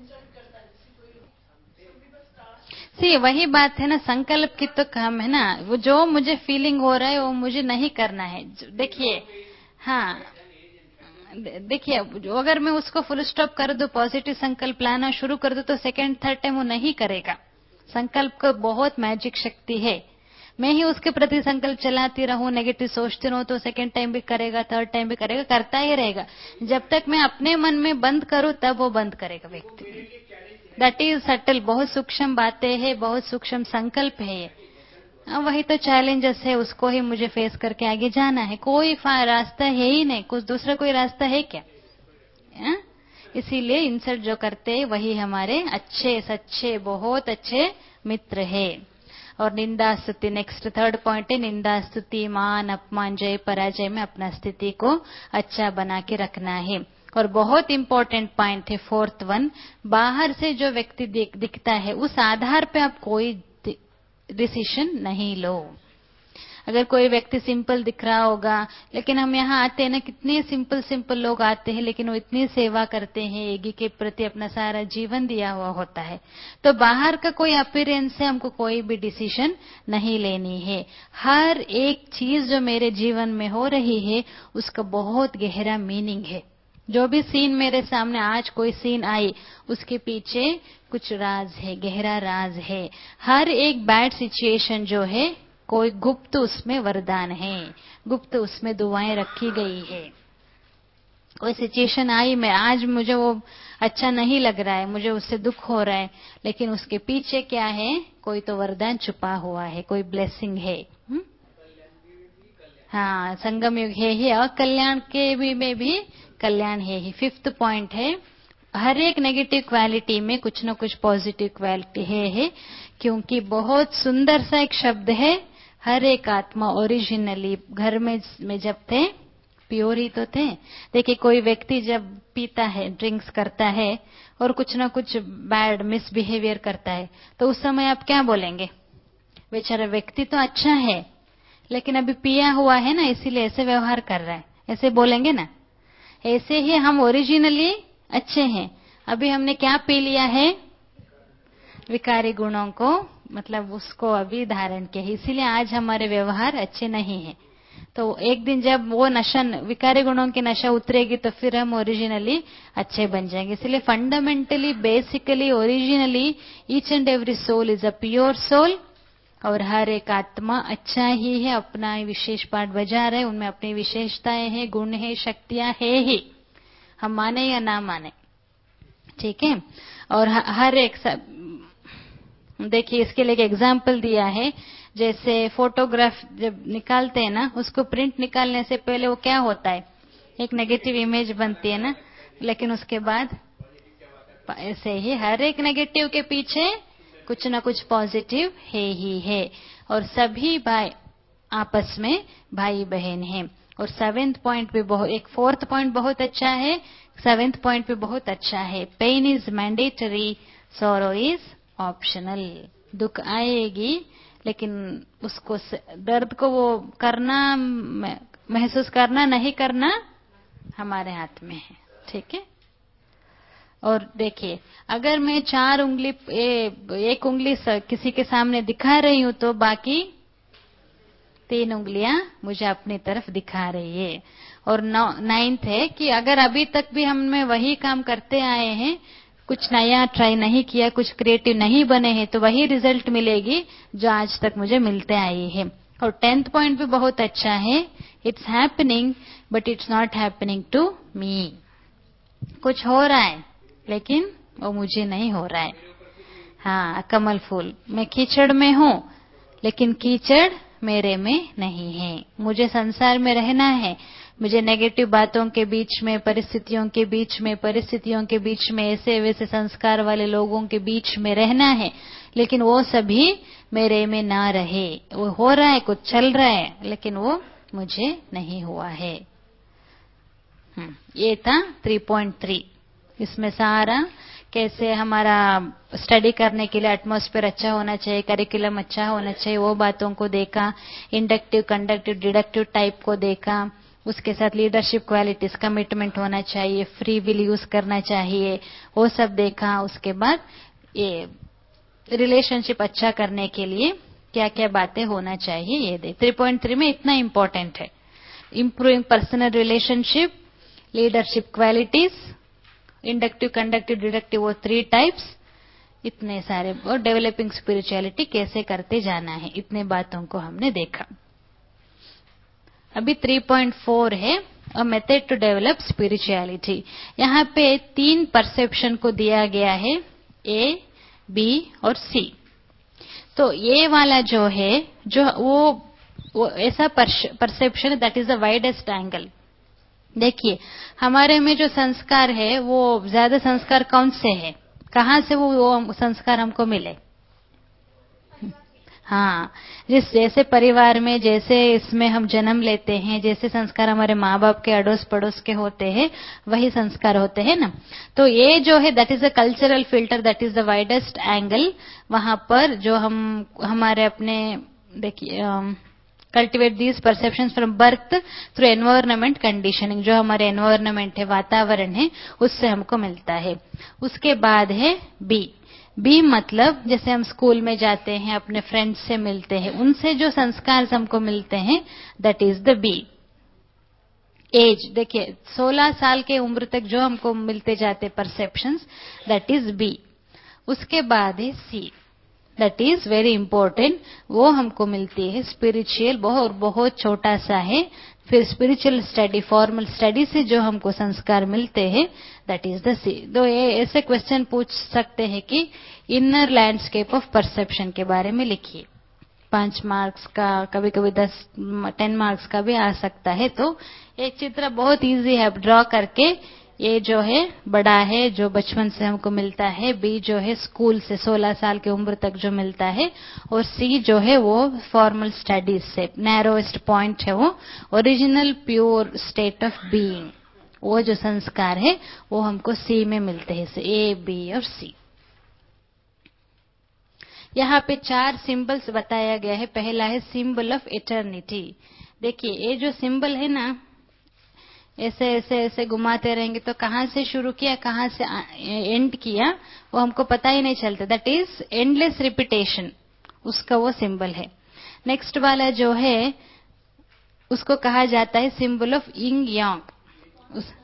सी वही बात है ना, संकल्प की तो काम है ना। वो जो मुझे फीलिंग हो रहा है वो मुझे नहीं करना है। देखिए हाँ देखिए, अगर मैं उसको फुल स्टॉप कर दूं, पॉजिटिव संकल्प लाना शुरू कर दूं तो सेकंड थर्ड टाइम वो नहीं करेगा। संकल्प को बहुत मैजिक शक्ति है। मैं ही उसके प्रति संकल्प चलाती रहूं, नेगेटिव सोचती रहूं तो सेकंड टाइम भी करेगा, थर्ड टाइम भी करेगा, करता ही रहेगा। जब तक मैं अपने मन में बंद करूं तब वो बंद करेगा व्यक्ति। दैट इज सटल, बहुत सूक्ष्म बातें हैं, बहुत सूक्ष्म संकल्प है ये। वही तो चैलेंजेस है, उसको ही मुझे फेस करके आगे जाना है। कोई रास्ता है ही नहीं, कुछ दूसरा कोई रास्ता है क्या? है? इसीलिए इंसल्ट जो करते हैं वही हमारे अच्छे सच्चे बहुत अच्छे मित्र है। और निंदा स्तुति, नेक्स्ट थर्ड पॉइंट है निंदा स्तुति, मान अपमान, जय पराजय में अपना स्थिति को अच्छा बना के रखना है। और बहुत इंपॉर्टेंट पॉइंट है फोर्थ वन, बाहर से जो व्यक्ति दिख, दिखता है उस आधार पे आप कोई डिसीजन नहीं लो। अगर कोई व्यक्ति सिंपल दिख रहा होगा, लेकिन हम यहाँ आते हैं ना, कितने सिंपल सिंपल लोग आते हैं लेकिन वो इतनी सेवा करते हैं, एगी के प्रति अपना सारा जीवन दिया हुआ होता है। तो बाहर का कोई अपीयरेंस से हमको कोई भी डिसीजन नहीं लेनी है। हर एक चीज जो मेरे जीवन में हो रही है उसका बहुत गहरा मीनिंग है। जो भी सीन मेरे सामने आज कोई सीन आई, उसके पीछे कुछ राज है, गहरा राज है। हर एक बैड सिचुएशन जो है कोई गुप्त उसमें वरदान है, गुप्त उसमें दुआएं रखी गई है। कोई सिचुएशन आई, मैं आज मुझे वो अच्छा नहीं लग रहा है, मुझे उससे दुख हो रहा है, लेकिन उसके पीछे क्या है, कोई तो वरदान छुपा हुआ है, कोई ब्लेसिंग है। हुँ? हाँ, संगम युग है ही, और कल्याण के भी में भी कल्याण है ही। फिफ्थ पॉइंट है, हर एक नेगेटिव क्वालिटी में कुछ न कुछ पॉजिटिव क्वालिटी है, है क्योंकि बहुत सुंदर सा एक शब्द है, हर एक आत्मा ओरिजिनली घर में में जब थे प्योर ही तो थे। देखिए, कोई व्यक्ति जब पीता है, ड्रिंक्स करता है और कुछ ना कुछ बैड मिसबिहेवियर करता है, तो उस समय आप क्या बोलेंगे? बेचारा व्यक्ति तो अच्छा है, लेकिन अभी पिया हुआ है ना, इसीलिए ऐसे व्यवहार कर रहा है, ऐसे बोलेंगे ना। ऐसे ही हम ओरिजिनली अच्छे हैं, अभी हमने क्या पी लिया है? विकारी गुणों को, मतलब उसको अभी धारण किया, इसीलिए आज हमारे व्यवहार अच्छे नहीं है। तो एक दिन जब वो नशा, विकारी गुणों की नशा उतरेगी, तो फिर हम ओरिजिनली अच्छे बन जाएंगे। इसलिए fundamentally, basically, originally each and every soul is a pure soul, और हर एक आत्मा अच्छा ही है, अपना विशेष पार्ट बजा रहे, उनमें अपनी विशेषताएं हैं, गुण है, शक्तियां है ही, हम माने या ना माने, ठीक है। और हर एक सब, देखिए इसके लिए एक एग्जाम्पल दिया है, जैसे फोटोग्राफ जब निकालते हैं ना, उसको प्रिंट निकालने से पहले वो क्या होता है, एक नेगेटिव इमेज बनती है ना, लेकिन उसके बाद ऐसे ही हर एक नेगेटिव के पीछे कुछ ना कुछ पॉजिटिव है ही है, और सभी भाई आपस में भाई बहन हैं। और सेवेंथ पॉइंट भी बहुत, एक फोर्थ पॉइंट बहुत अच्छा है, सेवेंथ पॉइंट भी बहुत अच्छा है, pain is mandatory, sorrow is optional. दुख आएगी, लेकिन उसको, दर्द को वो करना, महसूस करना नहीं करना हमारे हाथ में है, ठीक है। और देखिए, अगर मैं चार उंगली, एक उंगली किसी के सामने दिखा रही हूं, तो बाकी तीन उंगलियां मुझे अपनी तरफ दिखा रही है। और नाइन्थ है कि अगर अभी तक भी हम में वही काम करते आए हैं, कुछ नया ट्राई नहीं किया, कुछ क्रिएटिव नहीं बने हैं, तो वही रिजल्ट मिलेगी जो आज तक मुझे मिलते आई है। और टेंथ पॉइंट भी बहुत अच्छा है, it's happening but it's not happening to me. कुछ हो रहा है, लेकिन वो मुझे नहीं हो रहा है। हाँ, कमल फूल, मैं कीचड़ में हूँ, लेकिन कीचड़ मेरे में नहीं है। मुझे संसार में रहना है, मुझे नेगेटिव बातों के बीच में, परिस्थितियों के बीच में, परिस्थितियों के बीच में, ऐसे वैसे संस्कार वाले लोगों के बीच में रहना है, लेकिन वो सभी मेरे में ना रहे। वो हो रहा है, कुछ चल रहा है, लेकिन वो मुझे नहीं हुआ है। ये था थ्री पॉइंट थ्री। इसमें सारा कैसे हमारा स्टडी करने के लिए एटमॉस्फेयर अच्छा होना चाहिए, करिकुलम अच्छा होना चाहिए, वो बातों को देखा। इंडक्टिव, कंडक्टिव, डिडक्टिव टाइप को देखा। उसके साथ लीडरशिप क्वालिटीज, कमिटमेंट होना चाहिए, फ्री विल यूज करना चाहिए, वो सब देखा। उसके बाद ये रिलेशनशिप अच्छा करने के लिए क्या क्या बातें होना चाहिए, ये दे। थ्री पॉइंट थ्री में इतना इंपॉर्टेंट है, improving personal relationship, leadership qualities, inductive, conductive, deductive, वो थ्री टाइप्स, इतने सारे। और डेवलपिंग स्पिरिचुअलिटी कैसे करते जाना है, इतने बातों को हमने देखा। अभी थ्री पॉइंट फोर है, a method to develop spirituality. यहाँ पे तीन परसेप्शन को दिया गया है, ए, बी और सी। तो ये वाला जो है, जो वो, वो ऐसा perception, that is the widest angle. देखिए, हमारे में जो संस्कार है, वो ज्यादा संस्कार कौन से है, कहाँ से वो, वो संस्कार हमको मिले? हाँ, जिस जैसे परिवार में, जैसे इसमें हम जन्म लेते हैं, जैसे संस्कार हमारे माँ बाप के अड़ोस पड़ोस के होते हैं, वही संस्कार होते हैं ना। तो ये जो है, that is a cultural filter, that is the widest angle. वहां पर जो हम हमारे अपने, देखिए, cultivate these perceptions from birth through environment conditioning, जो हमारे एनवायरनमेंट है, वातावरण है, उससे हमको मिलता है। उसके बाद है बी। बी मतलब जैसे हम स्कूल में जाते हैं, अपने फ्रेंड्स से मिलते हैं, उनसे जो संस्कार हमको मिलते हैं, that is the B. Age, देखिए सोलह साल के उम्र तक जो हमको मिलते जाते परसेप्शंस, दैट इज बी। उसके बाद है C. That is very important, वो हमको मिलती है। स्पिरिचुअल बहुत बहुत छोटा सा है, फिर स्पिरिचुअल स्टडी, फॉर्मल स्टडी से जो हमको संस्कार मिलते हैं, दैट इज द सी। तो ये ऐसे क्वेश्चन पूछ सकते हैं कि इनर लैंडस्केप ऑफ परसेप्शन के बारे में लिखिए। पांच मार्क्स का, कभी कभी दस टेन मार्क्स का भी आ सकता है। तो ये चित्र बहुत इजी है, आप ड्रॉ करके, ये जो है बड़ा है जो बचपन से हमको मिलता है, बी जो है स्कूल से सोलह साल की उम्र तक जो मिलता है, और सी जो है वो फॉर्मल स्टडीज से नैरोएस्ट पॉइंट है, वो original pure state of being, वो जो संस्कार है वो हमको सी में मिलते हैं, ए बी और सी। यहाँ पे चार सिंबल्स बताया गया है। पहला है सिंबल ऑफ इटर्निटी। देखिए ये जो सिंबल है ना, ऐसे ऐसे ऐसे घुमाते रहेंगे तो कहाँ से शुरू किया कहाँ से एंड किया वो हमको पता ही नहीं चलता। दैट इज एंडलेस रिपीटेशन, उसका वो सिंबल है। नेक्स्ट वाला जो है उसको कहा जाता है सिंबल ऑफ यिंग यांग। उस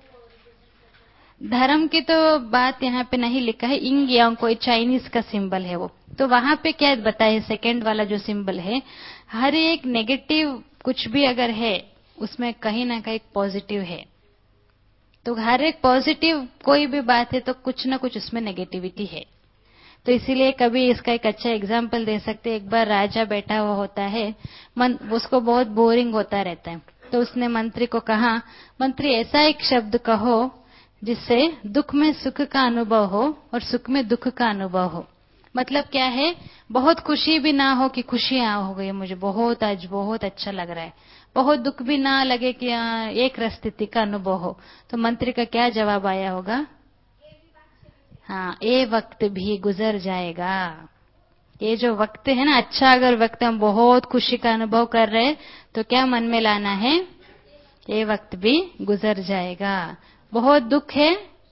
धर्म की तो बात यहाँ पे नहीं लिखा है, यिंग यांग कोई चाइनीज का सिंबल है वो। तो वहां पे क्या बताया, सेकेंड वाला जो सिंबल है, हर एक नेगेटिव कुछ भी अगर है उसमें कहीं ना कहीं पॉजिटिव है। तो हर एक पॉजिटिव कोई भी बात है तो कुछ ना कुछ उसमें नेगेटिविटी है। तो इसीलिए कभी इसका एक अच्छा एग्जाम्पल दे सकते हैं। एक बार राजा बैठा हुआ होता है, मन उसको बहुत बोरिंग होता रहता है, तो उसने मंत्री को कहा, मंत्री ऐसा एक शब्द कहो जिससे दुख में सुख का अनुभव हो और सुख में दुख का अनुभव हो। मतलब क्या है, बहुत खुशी भी ना हो कि खुशी हो गई मुझे, बहुत आज बहुत अच्छा लग रहा है, बहुत दुख भी ना लगे कि एक रस स्थिति का अनुभव हो। तो मंत्री का क्या जवाब आया होगा, हाँ ये वक्त भी गुजर जाएगा। ये जो वक्त है ना, अच्छा अगर वक्त हम बहुत खुशी का अनुभव कर रहे हैं तो क्या मन में लाना है, ये वक्त भी गुजर जाएगा। बहुत दुख है,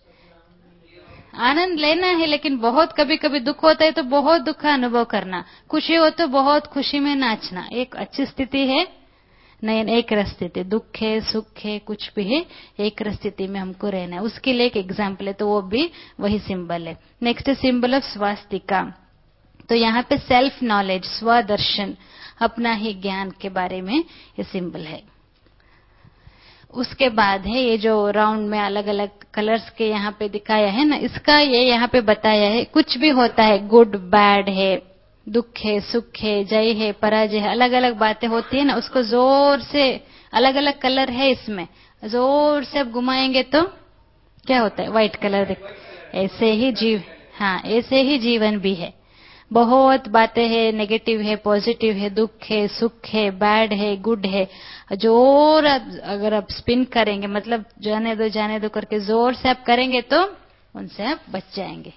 आनंद लेना है, लेकिन बहुत कभी कभी दुख होता है तो बहुत दुख का अनुभव करना, खुशी हो तो बहुत खुशी में नाचना, एक अच्छी स्थिति है। नहीं, एक रस स्थिति, दुख है सुख है कुछ भी है, एक रस स्थिति में हमको रहना है। उसके लिए एक एग्जाम्पल है, तो वो भी वही सिंबल है। Next symbol of swastika. तो यहाँ पे सेल्फ नॉलेज, स्वदर्शन, अपना ही ज्ञान के बारे में ये सिंबल है। उसके बाद है ये जो राउंड में अलग अलग कलर्स के यहाँ पे दिखाया है ना, इसका ये यहाँ पे बताया है, कुछ भी होता है, गुड बैड है, दुख है सुख है, जय है पराजय है, अलग अलग बातें होती है ना, उसको जोर से, अलग अलग कलर है इसमें, जोर से अब घुमाएंगे तो क्या होता है, व्हाइट कलर दिख। ऐसे ही जीव, हाँ ऐसे ही जीवन भी है, बहुत बातें हैं, नेगेटिव है पॉजिटिव है, दुख है सुख है, बैड है गुड है। जोर अगर आप स्पिन करेंगे, मतलब जाने दो जाने दो करके जोर से आप करेंगे तो उनसे आप बच जाएंगे।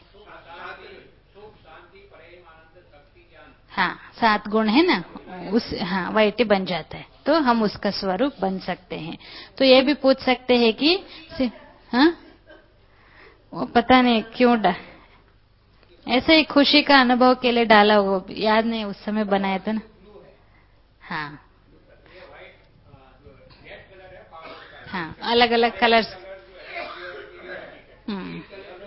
हाँ सात गुण है ना, उस हाँ व्हाइट बन जाता है, तो हम उसका स्वरूप बन सकते हैं। तो ये भी पूछ सकते हैं कि हाँ वो पता नहीं क्यों डा ऐसे ही खुशी का अनुभव के लिए डाला, वो याद नहीं उस समय बनाया था ना। हाँ हाँ अलग अलग कलर्स। हम्म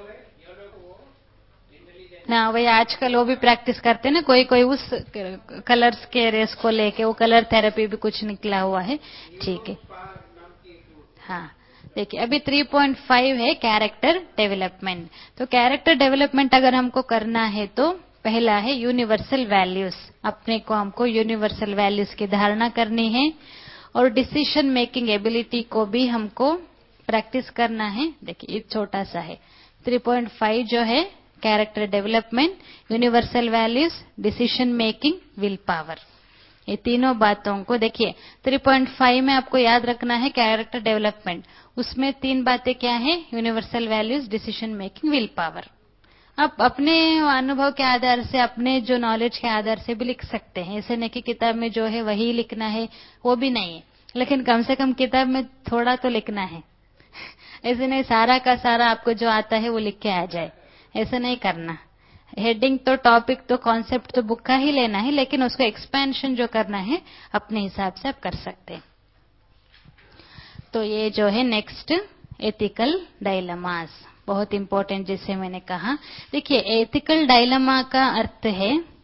ना वही आजकल वो भी प्रैक्टिस करते हैं ना, कोई कोई उस कलर्स के रेस को लेके, वो कलर थेरेपी भी कुछ निकला हुआ है। ठीक है, हाँ देखिए अभी थ्री पॉइंट फाइव है कैरेक्टर डेवलपमेंट। तो कैरेक्टर डेवलपमेंट अगर हमको करना है तो पहला है यूनिवर्सल वैल्यूज, अपने को हमको यूनिवर्सल वैल्यूज की धारणा करनी है, और डिसीजन मेकिंग एबिलिटी को भी हमको प्रैक्टिस करना है। देखिए ये छोटा सा है, थ्री पॉइंट फाइव जो है character development, universal values, decision making, will power, ये तीनों बातों को देखिए। थ्री पॉइंट फाइव में आपको याद रखना है कैरेक्टर डेवलपमेंट, उसमें तीन बातें क्या है, universal values, decision making, will power. आप अपने अनुभव के आधार से, अपने जो नॉलेज के आधार से भी लिख सकते हैं, ऐसे नहीं कि किताब में जो है वही लिखना है, वो भी नहीं है, लेकिन कम से कम किताब में थोड़ा तो लिखना है। ऐसे नहीं सारा का सारा आपको जो आता है वो लिख के आ जाए, ऐसा नहीं करना। हेडिंग तो, टॉपिक तो, कॉन्सेप्ट तो बुक का ही लेना है, लेकिन उसको एक्सपेंशन जो करना है अपने हिसाब से आप कर सकते हैं। तो ये जो है नेक्स्ट एथिकल डायलेमास, बहुत इंपॉर्टेंट, जिसे मैंने कहा। देखिए एथिकल डायलेमा का अर्थ है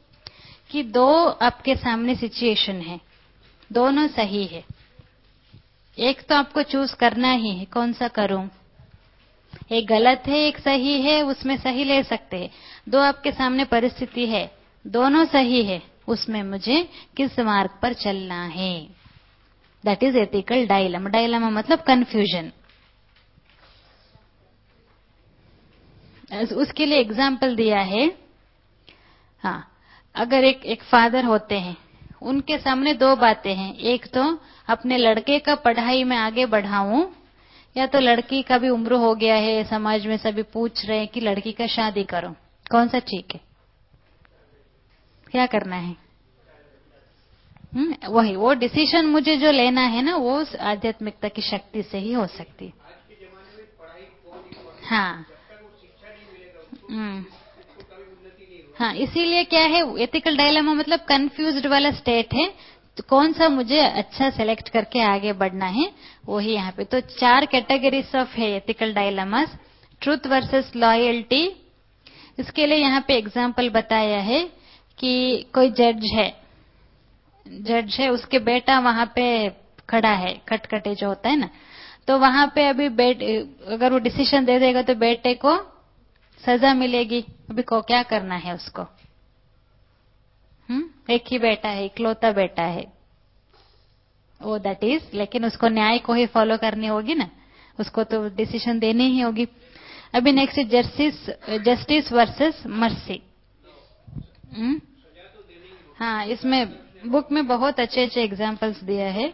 कि दो आपके सामने सिचुएशन है, दोनों सही है, एक तो आपको चूज करना ही है कौन सा करूं, एक गलत है एक सही है, उसमें सही ले सकते हैं। दो आपके सामने परिस्थिति है, दोनों सही है, उसमें मुझे किस मार्ग पर चलना है, that is ethical dilemma. Dilemma मतलब कंफ्यूजन। उसके लिए एग्जाम्पल दिया है। हाँ, अगर एक एक फादर होते हैं, उनके सामने दो बातें हैं, एक तो अपने लड़के का पढ़ाई में आगे बढ़ाऊं, या तो लड़की का भी उम्र हो गया है, समाज में सभी पूछ रहे हैं कि लड़की का शादी करो, कौन सा ठीक है, क्या करना है? हम्म, वही वो डिसीजन मुझे जो लेना है ना, वो आध्यात्मिकता की शक्ति से ही हो सकती है। हाँ, हम्म, हाँ, इसीलिए क्या है, एथिकल डायलेमा मतलब कंफ्यूज्ड वाला स्टेट है, तो कौन सा मुझे अच्छा सेलेक्ट करके आगे बढ़ना है, वही यहाँ पे। तो चार कैटेगरीज ऑफ है ethical dilemmas. Truth versus loyalty, इसके लिए यहाँ पे एग्जाम्पल बताया है कि कोई जज है, जज है, उसके बेटा वहां पे खड़ा है, खटखटे जो होता है ना, तो वहां पे अभी बेट अगर वो डिसीजन दे देगा तो बेटे को सजा मिलेगी। अभी को क्या करना है उसको? हम्म, एक ही बेटा है, इकलौता बेटा है वो, दैट इज, लेकिन उसको न्याय को ही फॉलो करनी होगी ना, उसको तो डिसीजन देनी ही होगी। अभी next justice, justice versus mercy. हाँ, इसमें बुक में बहुत अच्छे अच्छे एग्जाम्पल्स दिया है।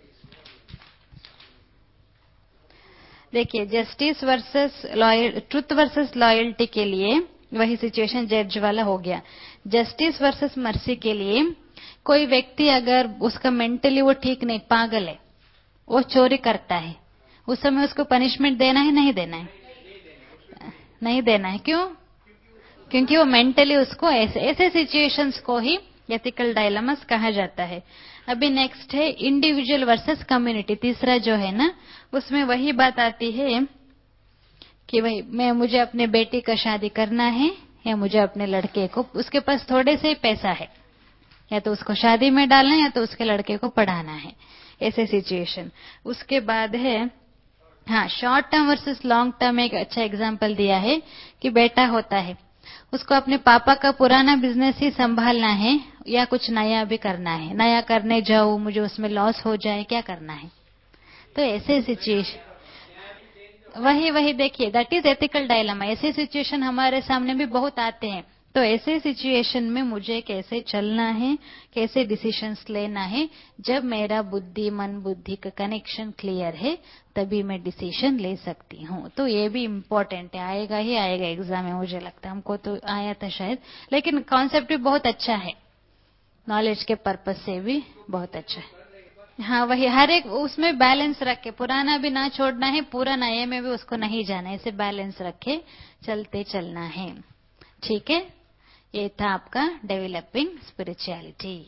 देखिए, justice versus loyal, truth versus loyalty के लिए वही सिचुएशन जज वाला हो गया। जस्टिस वर्सेस मर्सी के लिए कोई व्यक्ति अगर उसका मेंटली वो ठीक नहीं, पागल है, वो चोरी करता है, उस समय उसको पनिशमेंट देना है नहीं देना है? नहीं देना है। क्यों? क्योंकि वो मेंटली उसको ऐसे ऐसे सिचुएशंस को ही एथिकल डायलेमास कहा जाता है। अभी नेक्स्ट है इंडिविजुअल वर्सेस कम्युनिटी, तीसरा जो है ना, उसमें वही बात आती है कि भाई मैं मुझे अपने बेटी का शादी करना है, या मुझे अपने लड़के को, उसके पास थोड़े से पैसा है, या तो उसको शादी में डालना है या तो उसके लड़के को पढ़ाना है, ऐसे सिचुएशन। उसके बाद है, हाँ, short term versus long term एक अच्छा एग्जाम्पल दिया है कि बेटा होता है, उसको अपने पापा का पुराना बिजनेस ही संभालना है या कुछ नया भी करना है, नया करने जाऊं मुझे उसमें लॉस हो जाए, क्या करना है? तो ऐसे सिचुएशन, वही वही देखिए, दैट इज एथिकल डायलेमा। ऐसे सिचुएशन हमारे सामने भी बहुत आते हैं। तो ऐसे सिचुएशन में मुझे कैसे चलना है, कैसे डिसीजंस लेना है, जब मेरा बुद्धि मन बुद्धि का कनेक्शन क्लियर है, तभी मैं डिसीजन ले सकती हूँ। तो ये भी इम्पोर्टेंट है, आएगा ही आएगा एग्जाम में, मुझे लगता है, हमको तो आया था शायद, लेकिन कॉन्सेप्ट भी बहुत अच्छा है, नॉलेज के पर्पज से भी बहुत अच्छा है। हाँ, वही हर एक उसमें बैलेंस रखे, पुराना भी ना छोड़ना है, पूरा नए में भी उसको नहीं जाना है, ऐसे बैलेंस रखे चलते चलना है। ठीक है, ये था आपका डेवलपिंग स्पिरिचुअलिटी,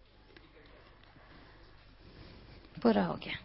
पूरा हो गया।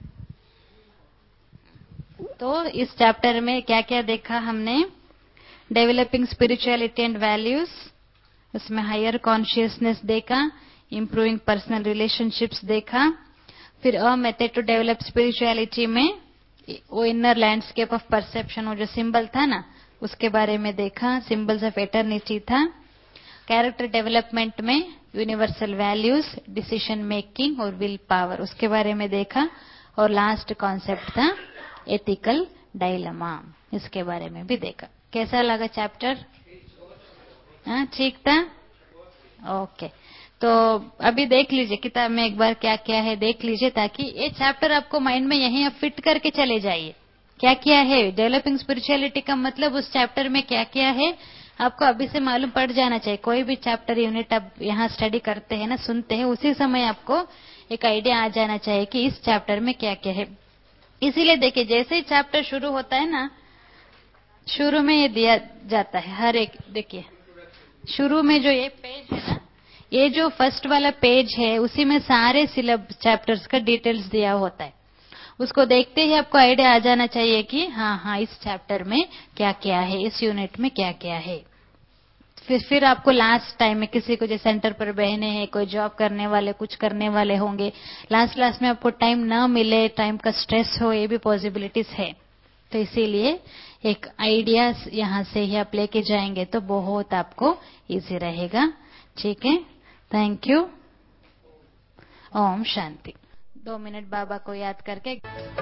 तो इस चैप्टर में क्या क्या देखा हमने? डेवलपिंग स्पिरिचुअलिटी एंड वैल्यूज, उसमें हायर कॉन्शियसनेस देखा, इंप्रूविंग पर्सनल रिलेशनशिप्स देखा, फिर a method to develop spirituality में वो इनर लैंडस्केप ऑफ परसेप्शन, वो जो सिंबल था ना, उसके बारे में देखा, सिंबल्स ऑफ एटर्निटी था। कैरेक्टर डेवलपमेंट में यूनिवर्सल वैल्यूज, डिसीजन मेकिंग और विल पावर, उसके बारे में देखा। और लास्ट कॉन्सेप्ट था एथिकल डायलेमा, इसके बारे में भी देखा। कैसा लगा चैप्टर? हाँ, ठीक था, ओके। तो अभी देख लीजिए किताब में एक बार क्या क्या है, देख लीजिए, ताकि ये चैप्टर आपको माइंड में यहीं आप फिट करके चले जाइए। क्या क्या है डेवलपिंग स्पिरिचुअलिटी का मतलब, उस चैप्टर में क्या क्या है आपको अभी से मालूम पड़ जाना चाहिए। कोई भी चैप्टर यूनिट आप यहाँ स्टडी करते हैं ना, सुनते हैं, उसी समय आपको एक आइडिया आ जाना चाहिए कि इस चैप्टर में क्या क्या है। इसीलिए देखिए, जैसे ही चैप्टर शुरू होता है ना, शुरू में ये दिया जाता है हर एक, देखिए शुरू में जो ये पेज है ना, ये जो फर्स्ट वाला पेज है, उसी में सारे सिलेब चैप्टर्स का डिटेल्स दिया होता है। उसको देखते ही आपको आइडिया आ जाना चाहिए कि हाँ हाँ इस चैप्टर में क्या क्या है, इस यूनिट में क्या क्या है। फिर फिर आपको लास्ट टाइम में किसी को जो सेंटर पर बहने हैं, कोई जॉब करने वाले, कुछ करने वाले होंगे, लास्ट लास्ट में आपको टाइम ना मिले, टाइम का स्ट्रेस हो, ये भी पॉसिबिलिटीज है। तो इसीलिए एक आइडिया यहाँ से ही आप लेके जाएंगे तो बहुत आपको इजी रहेगा। ठीक है, थैंक यू। ओम शांति। दो मिनट बाबा को याद करके।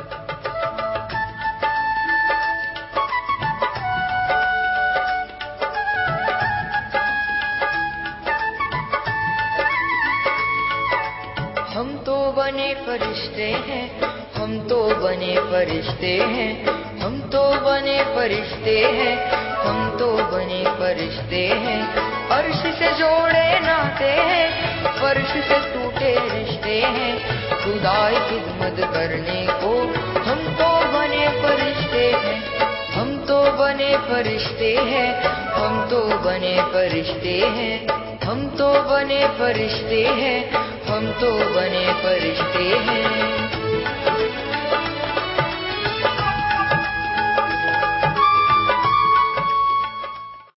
हम तो बने फरिश्ते हैं, हम तो बने फरिश्ते हैं, हम तो बने फरिश्ते हैं, हम तो बने फरिश्ते हैं। अर्श से जोड़े नाते हैं, फर्श से टूटे रिश्ते हैं। खुदाई खिदमत करने को हम तो बने फरिश्ते हैं, हम तो बने फरिश्ते हैं, हम तो बने फरिश्ते हैं, हम तो बने फरिश्ते हैं, हम तो बने फरिश्ते हैं।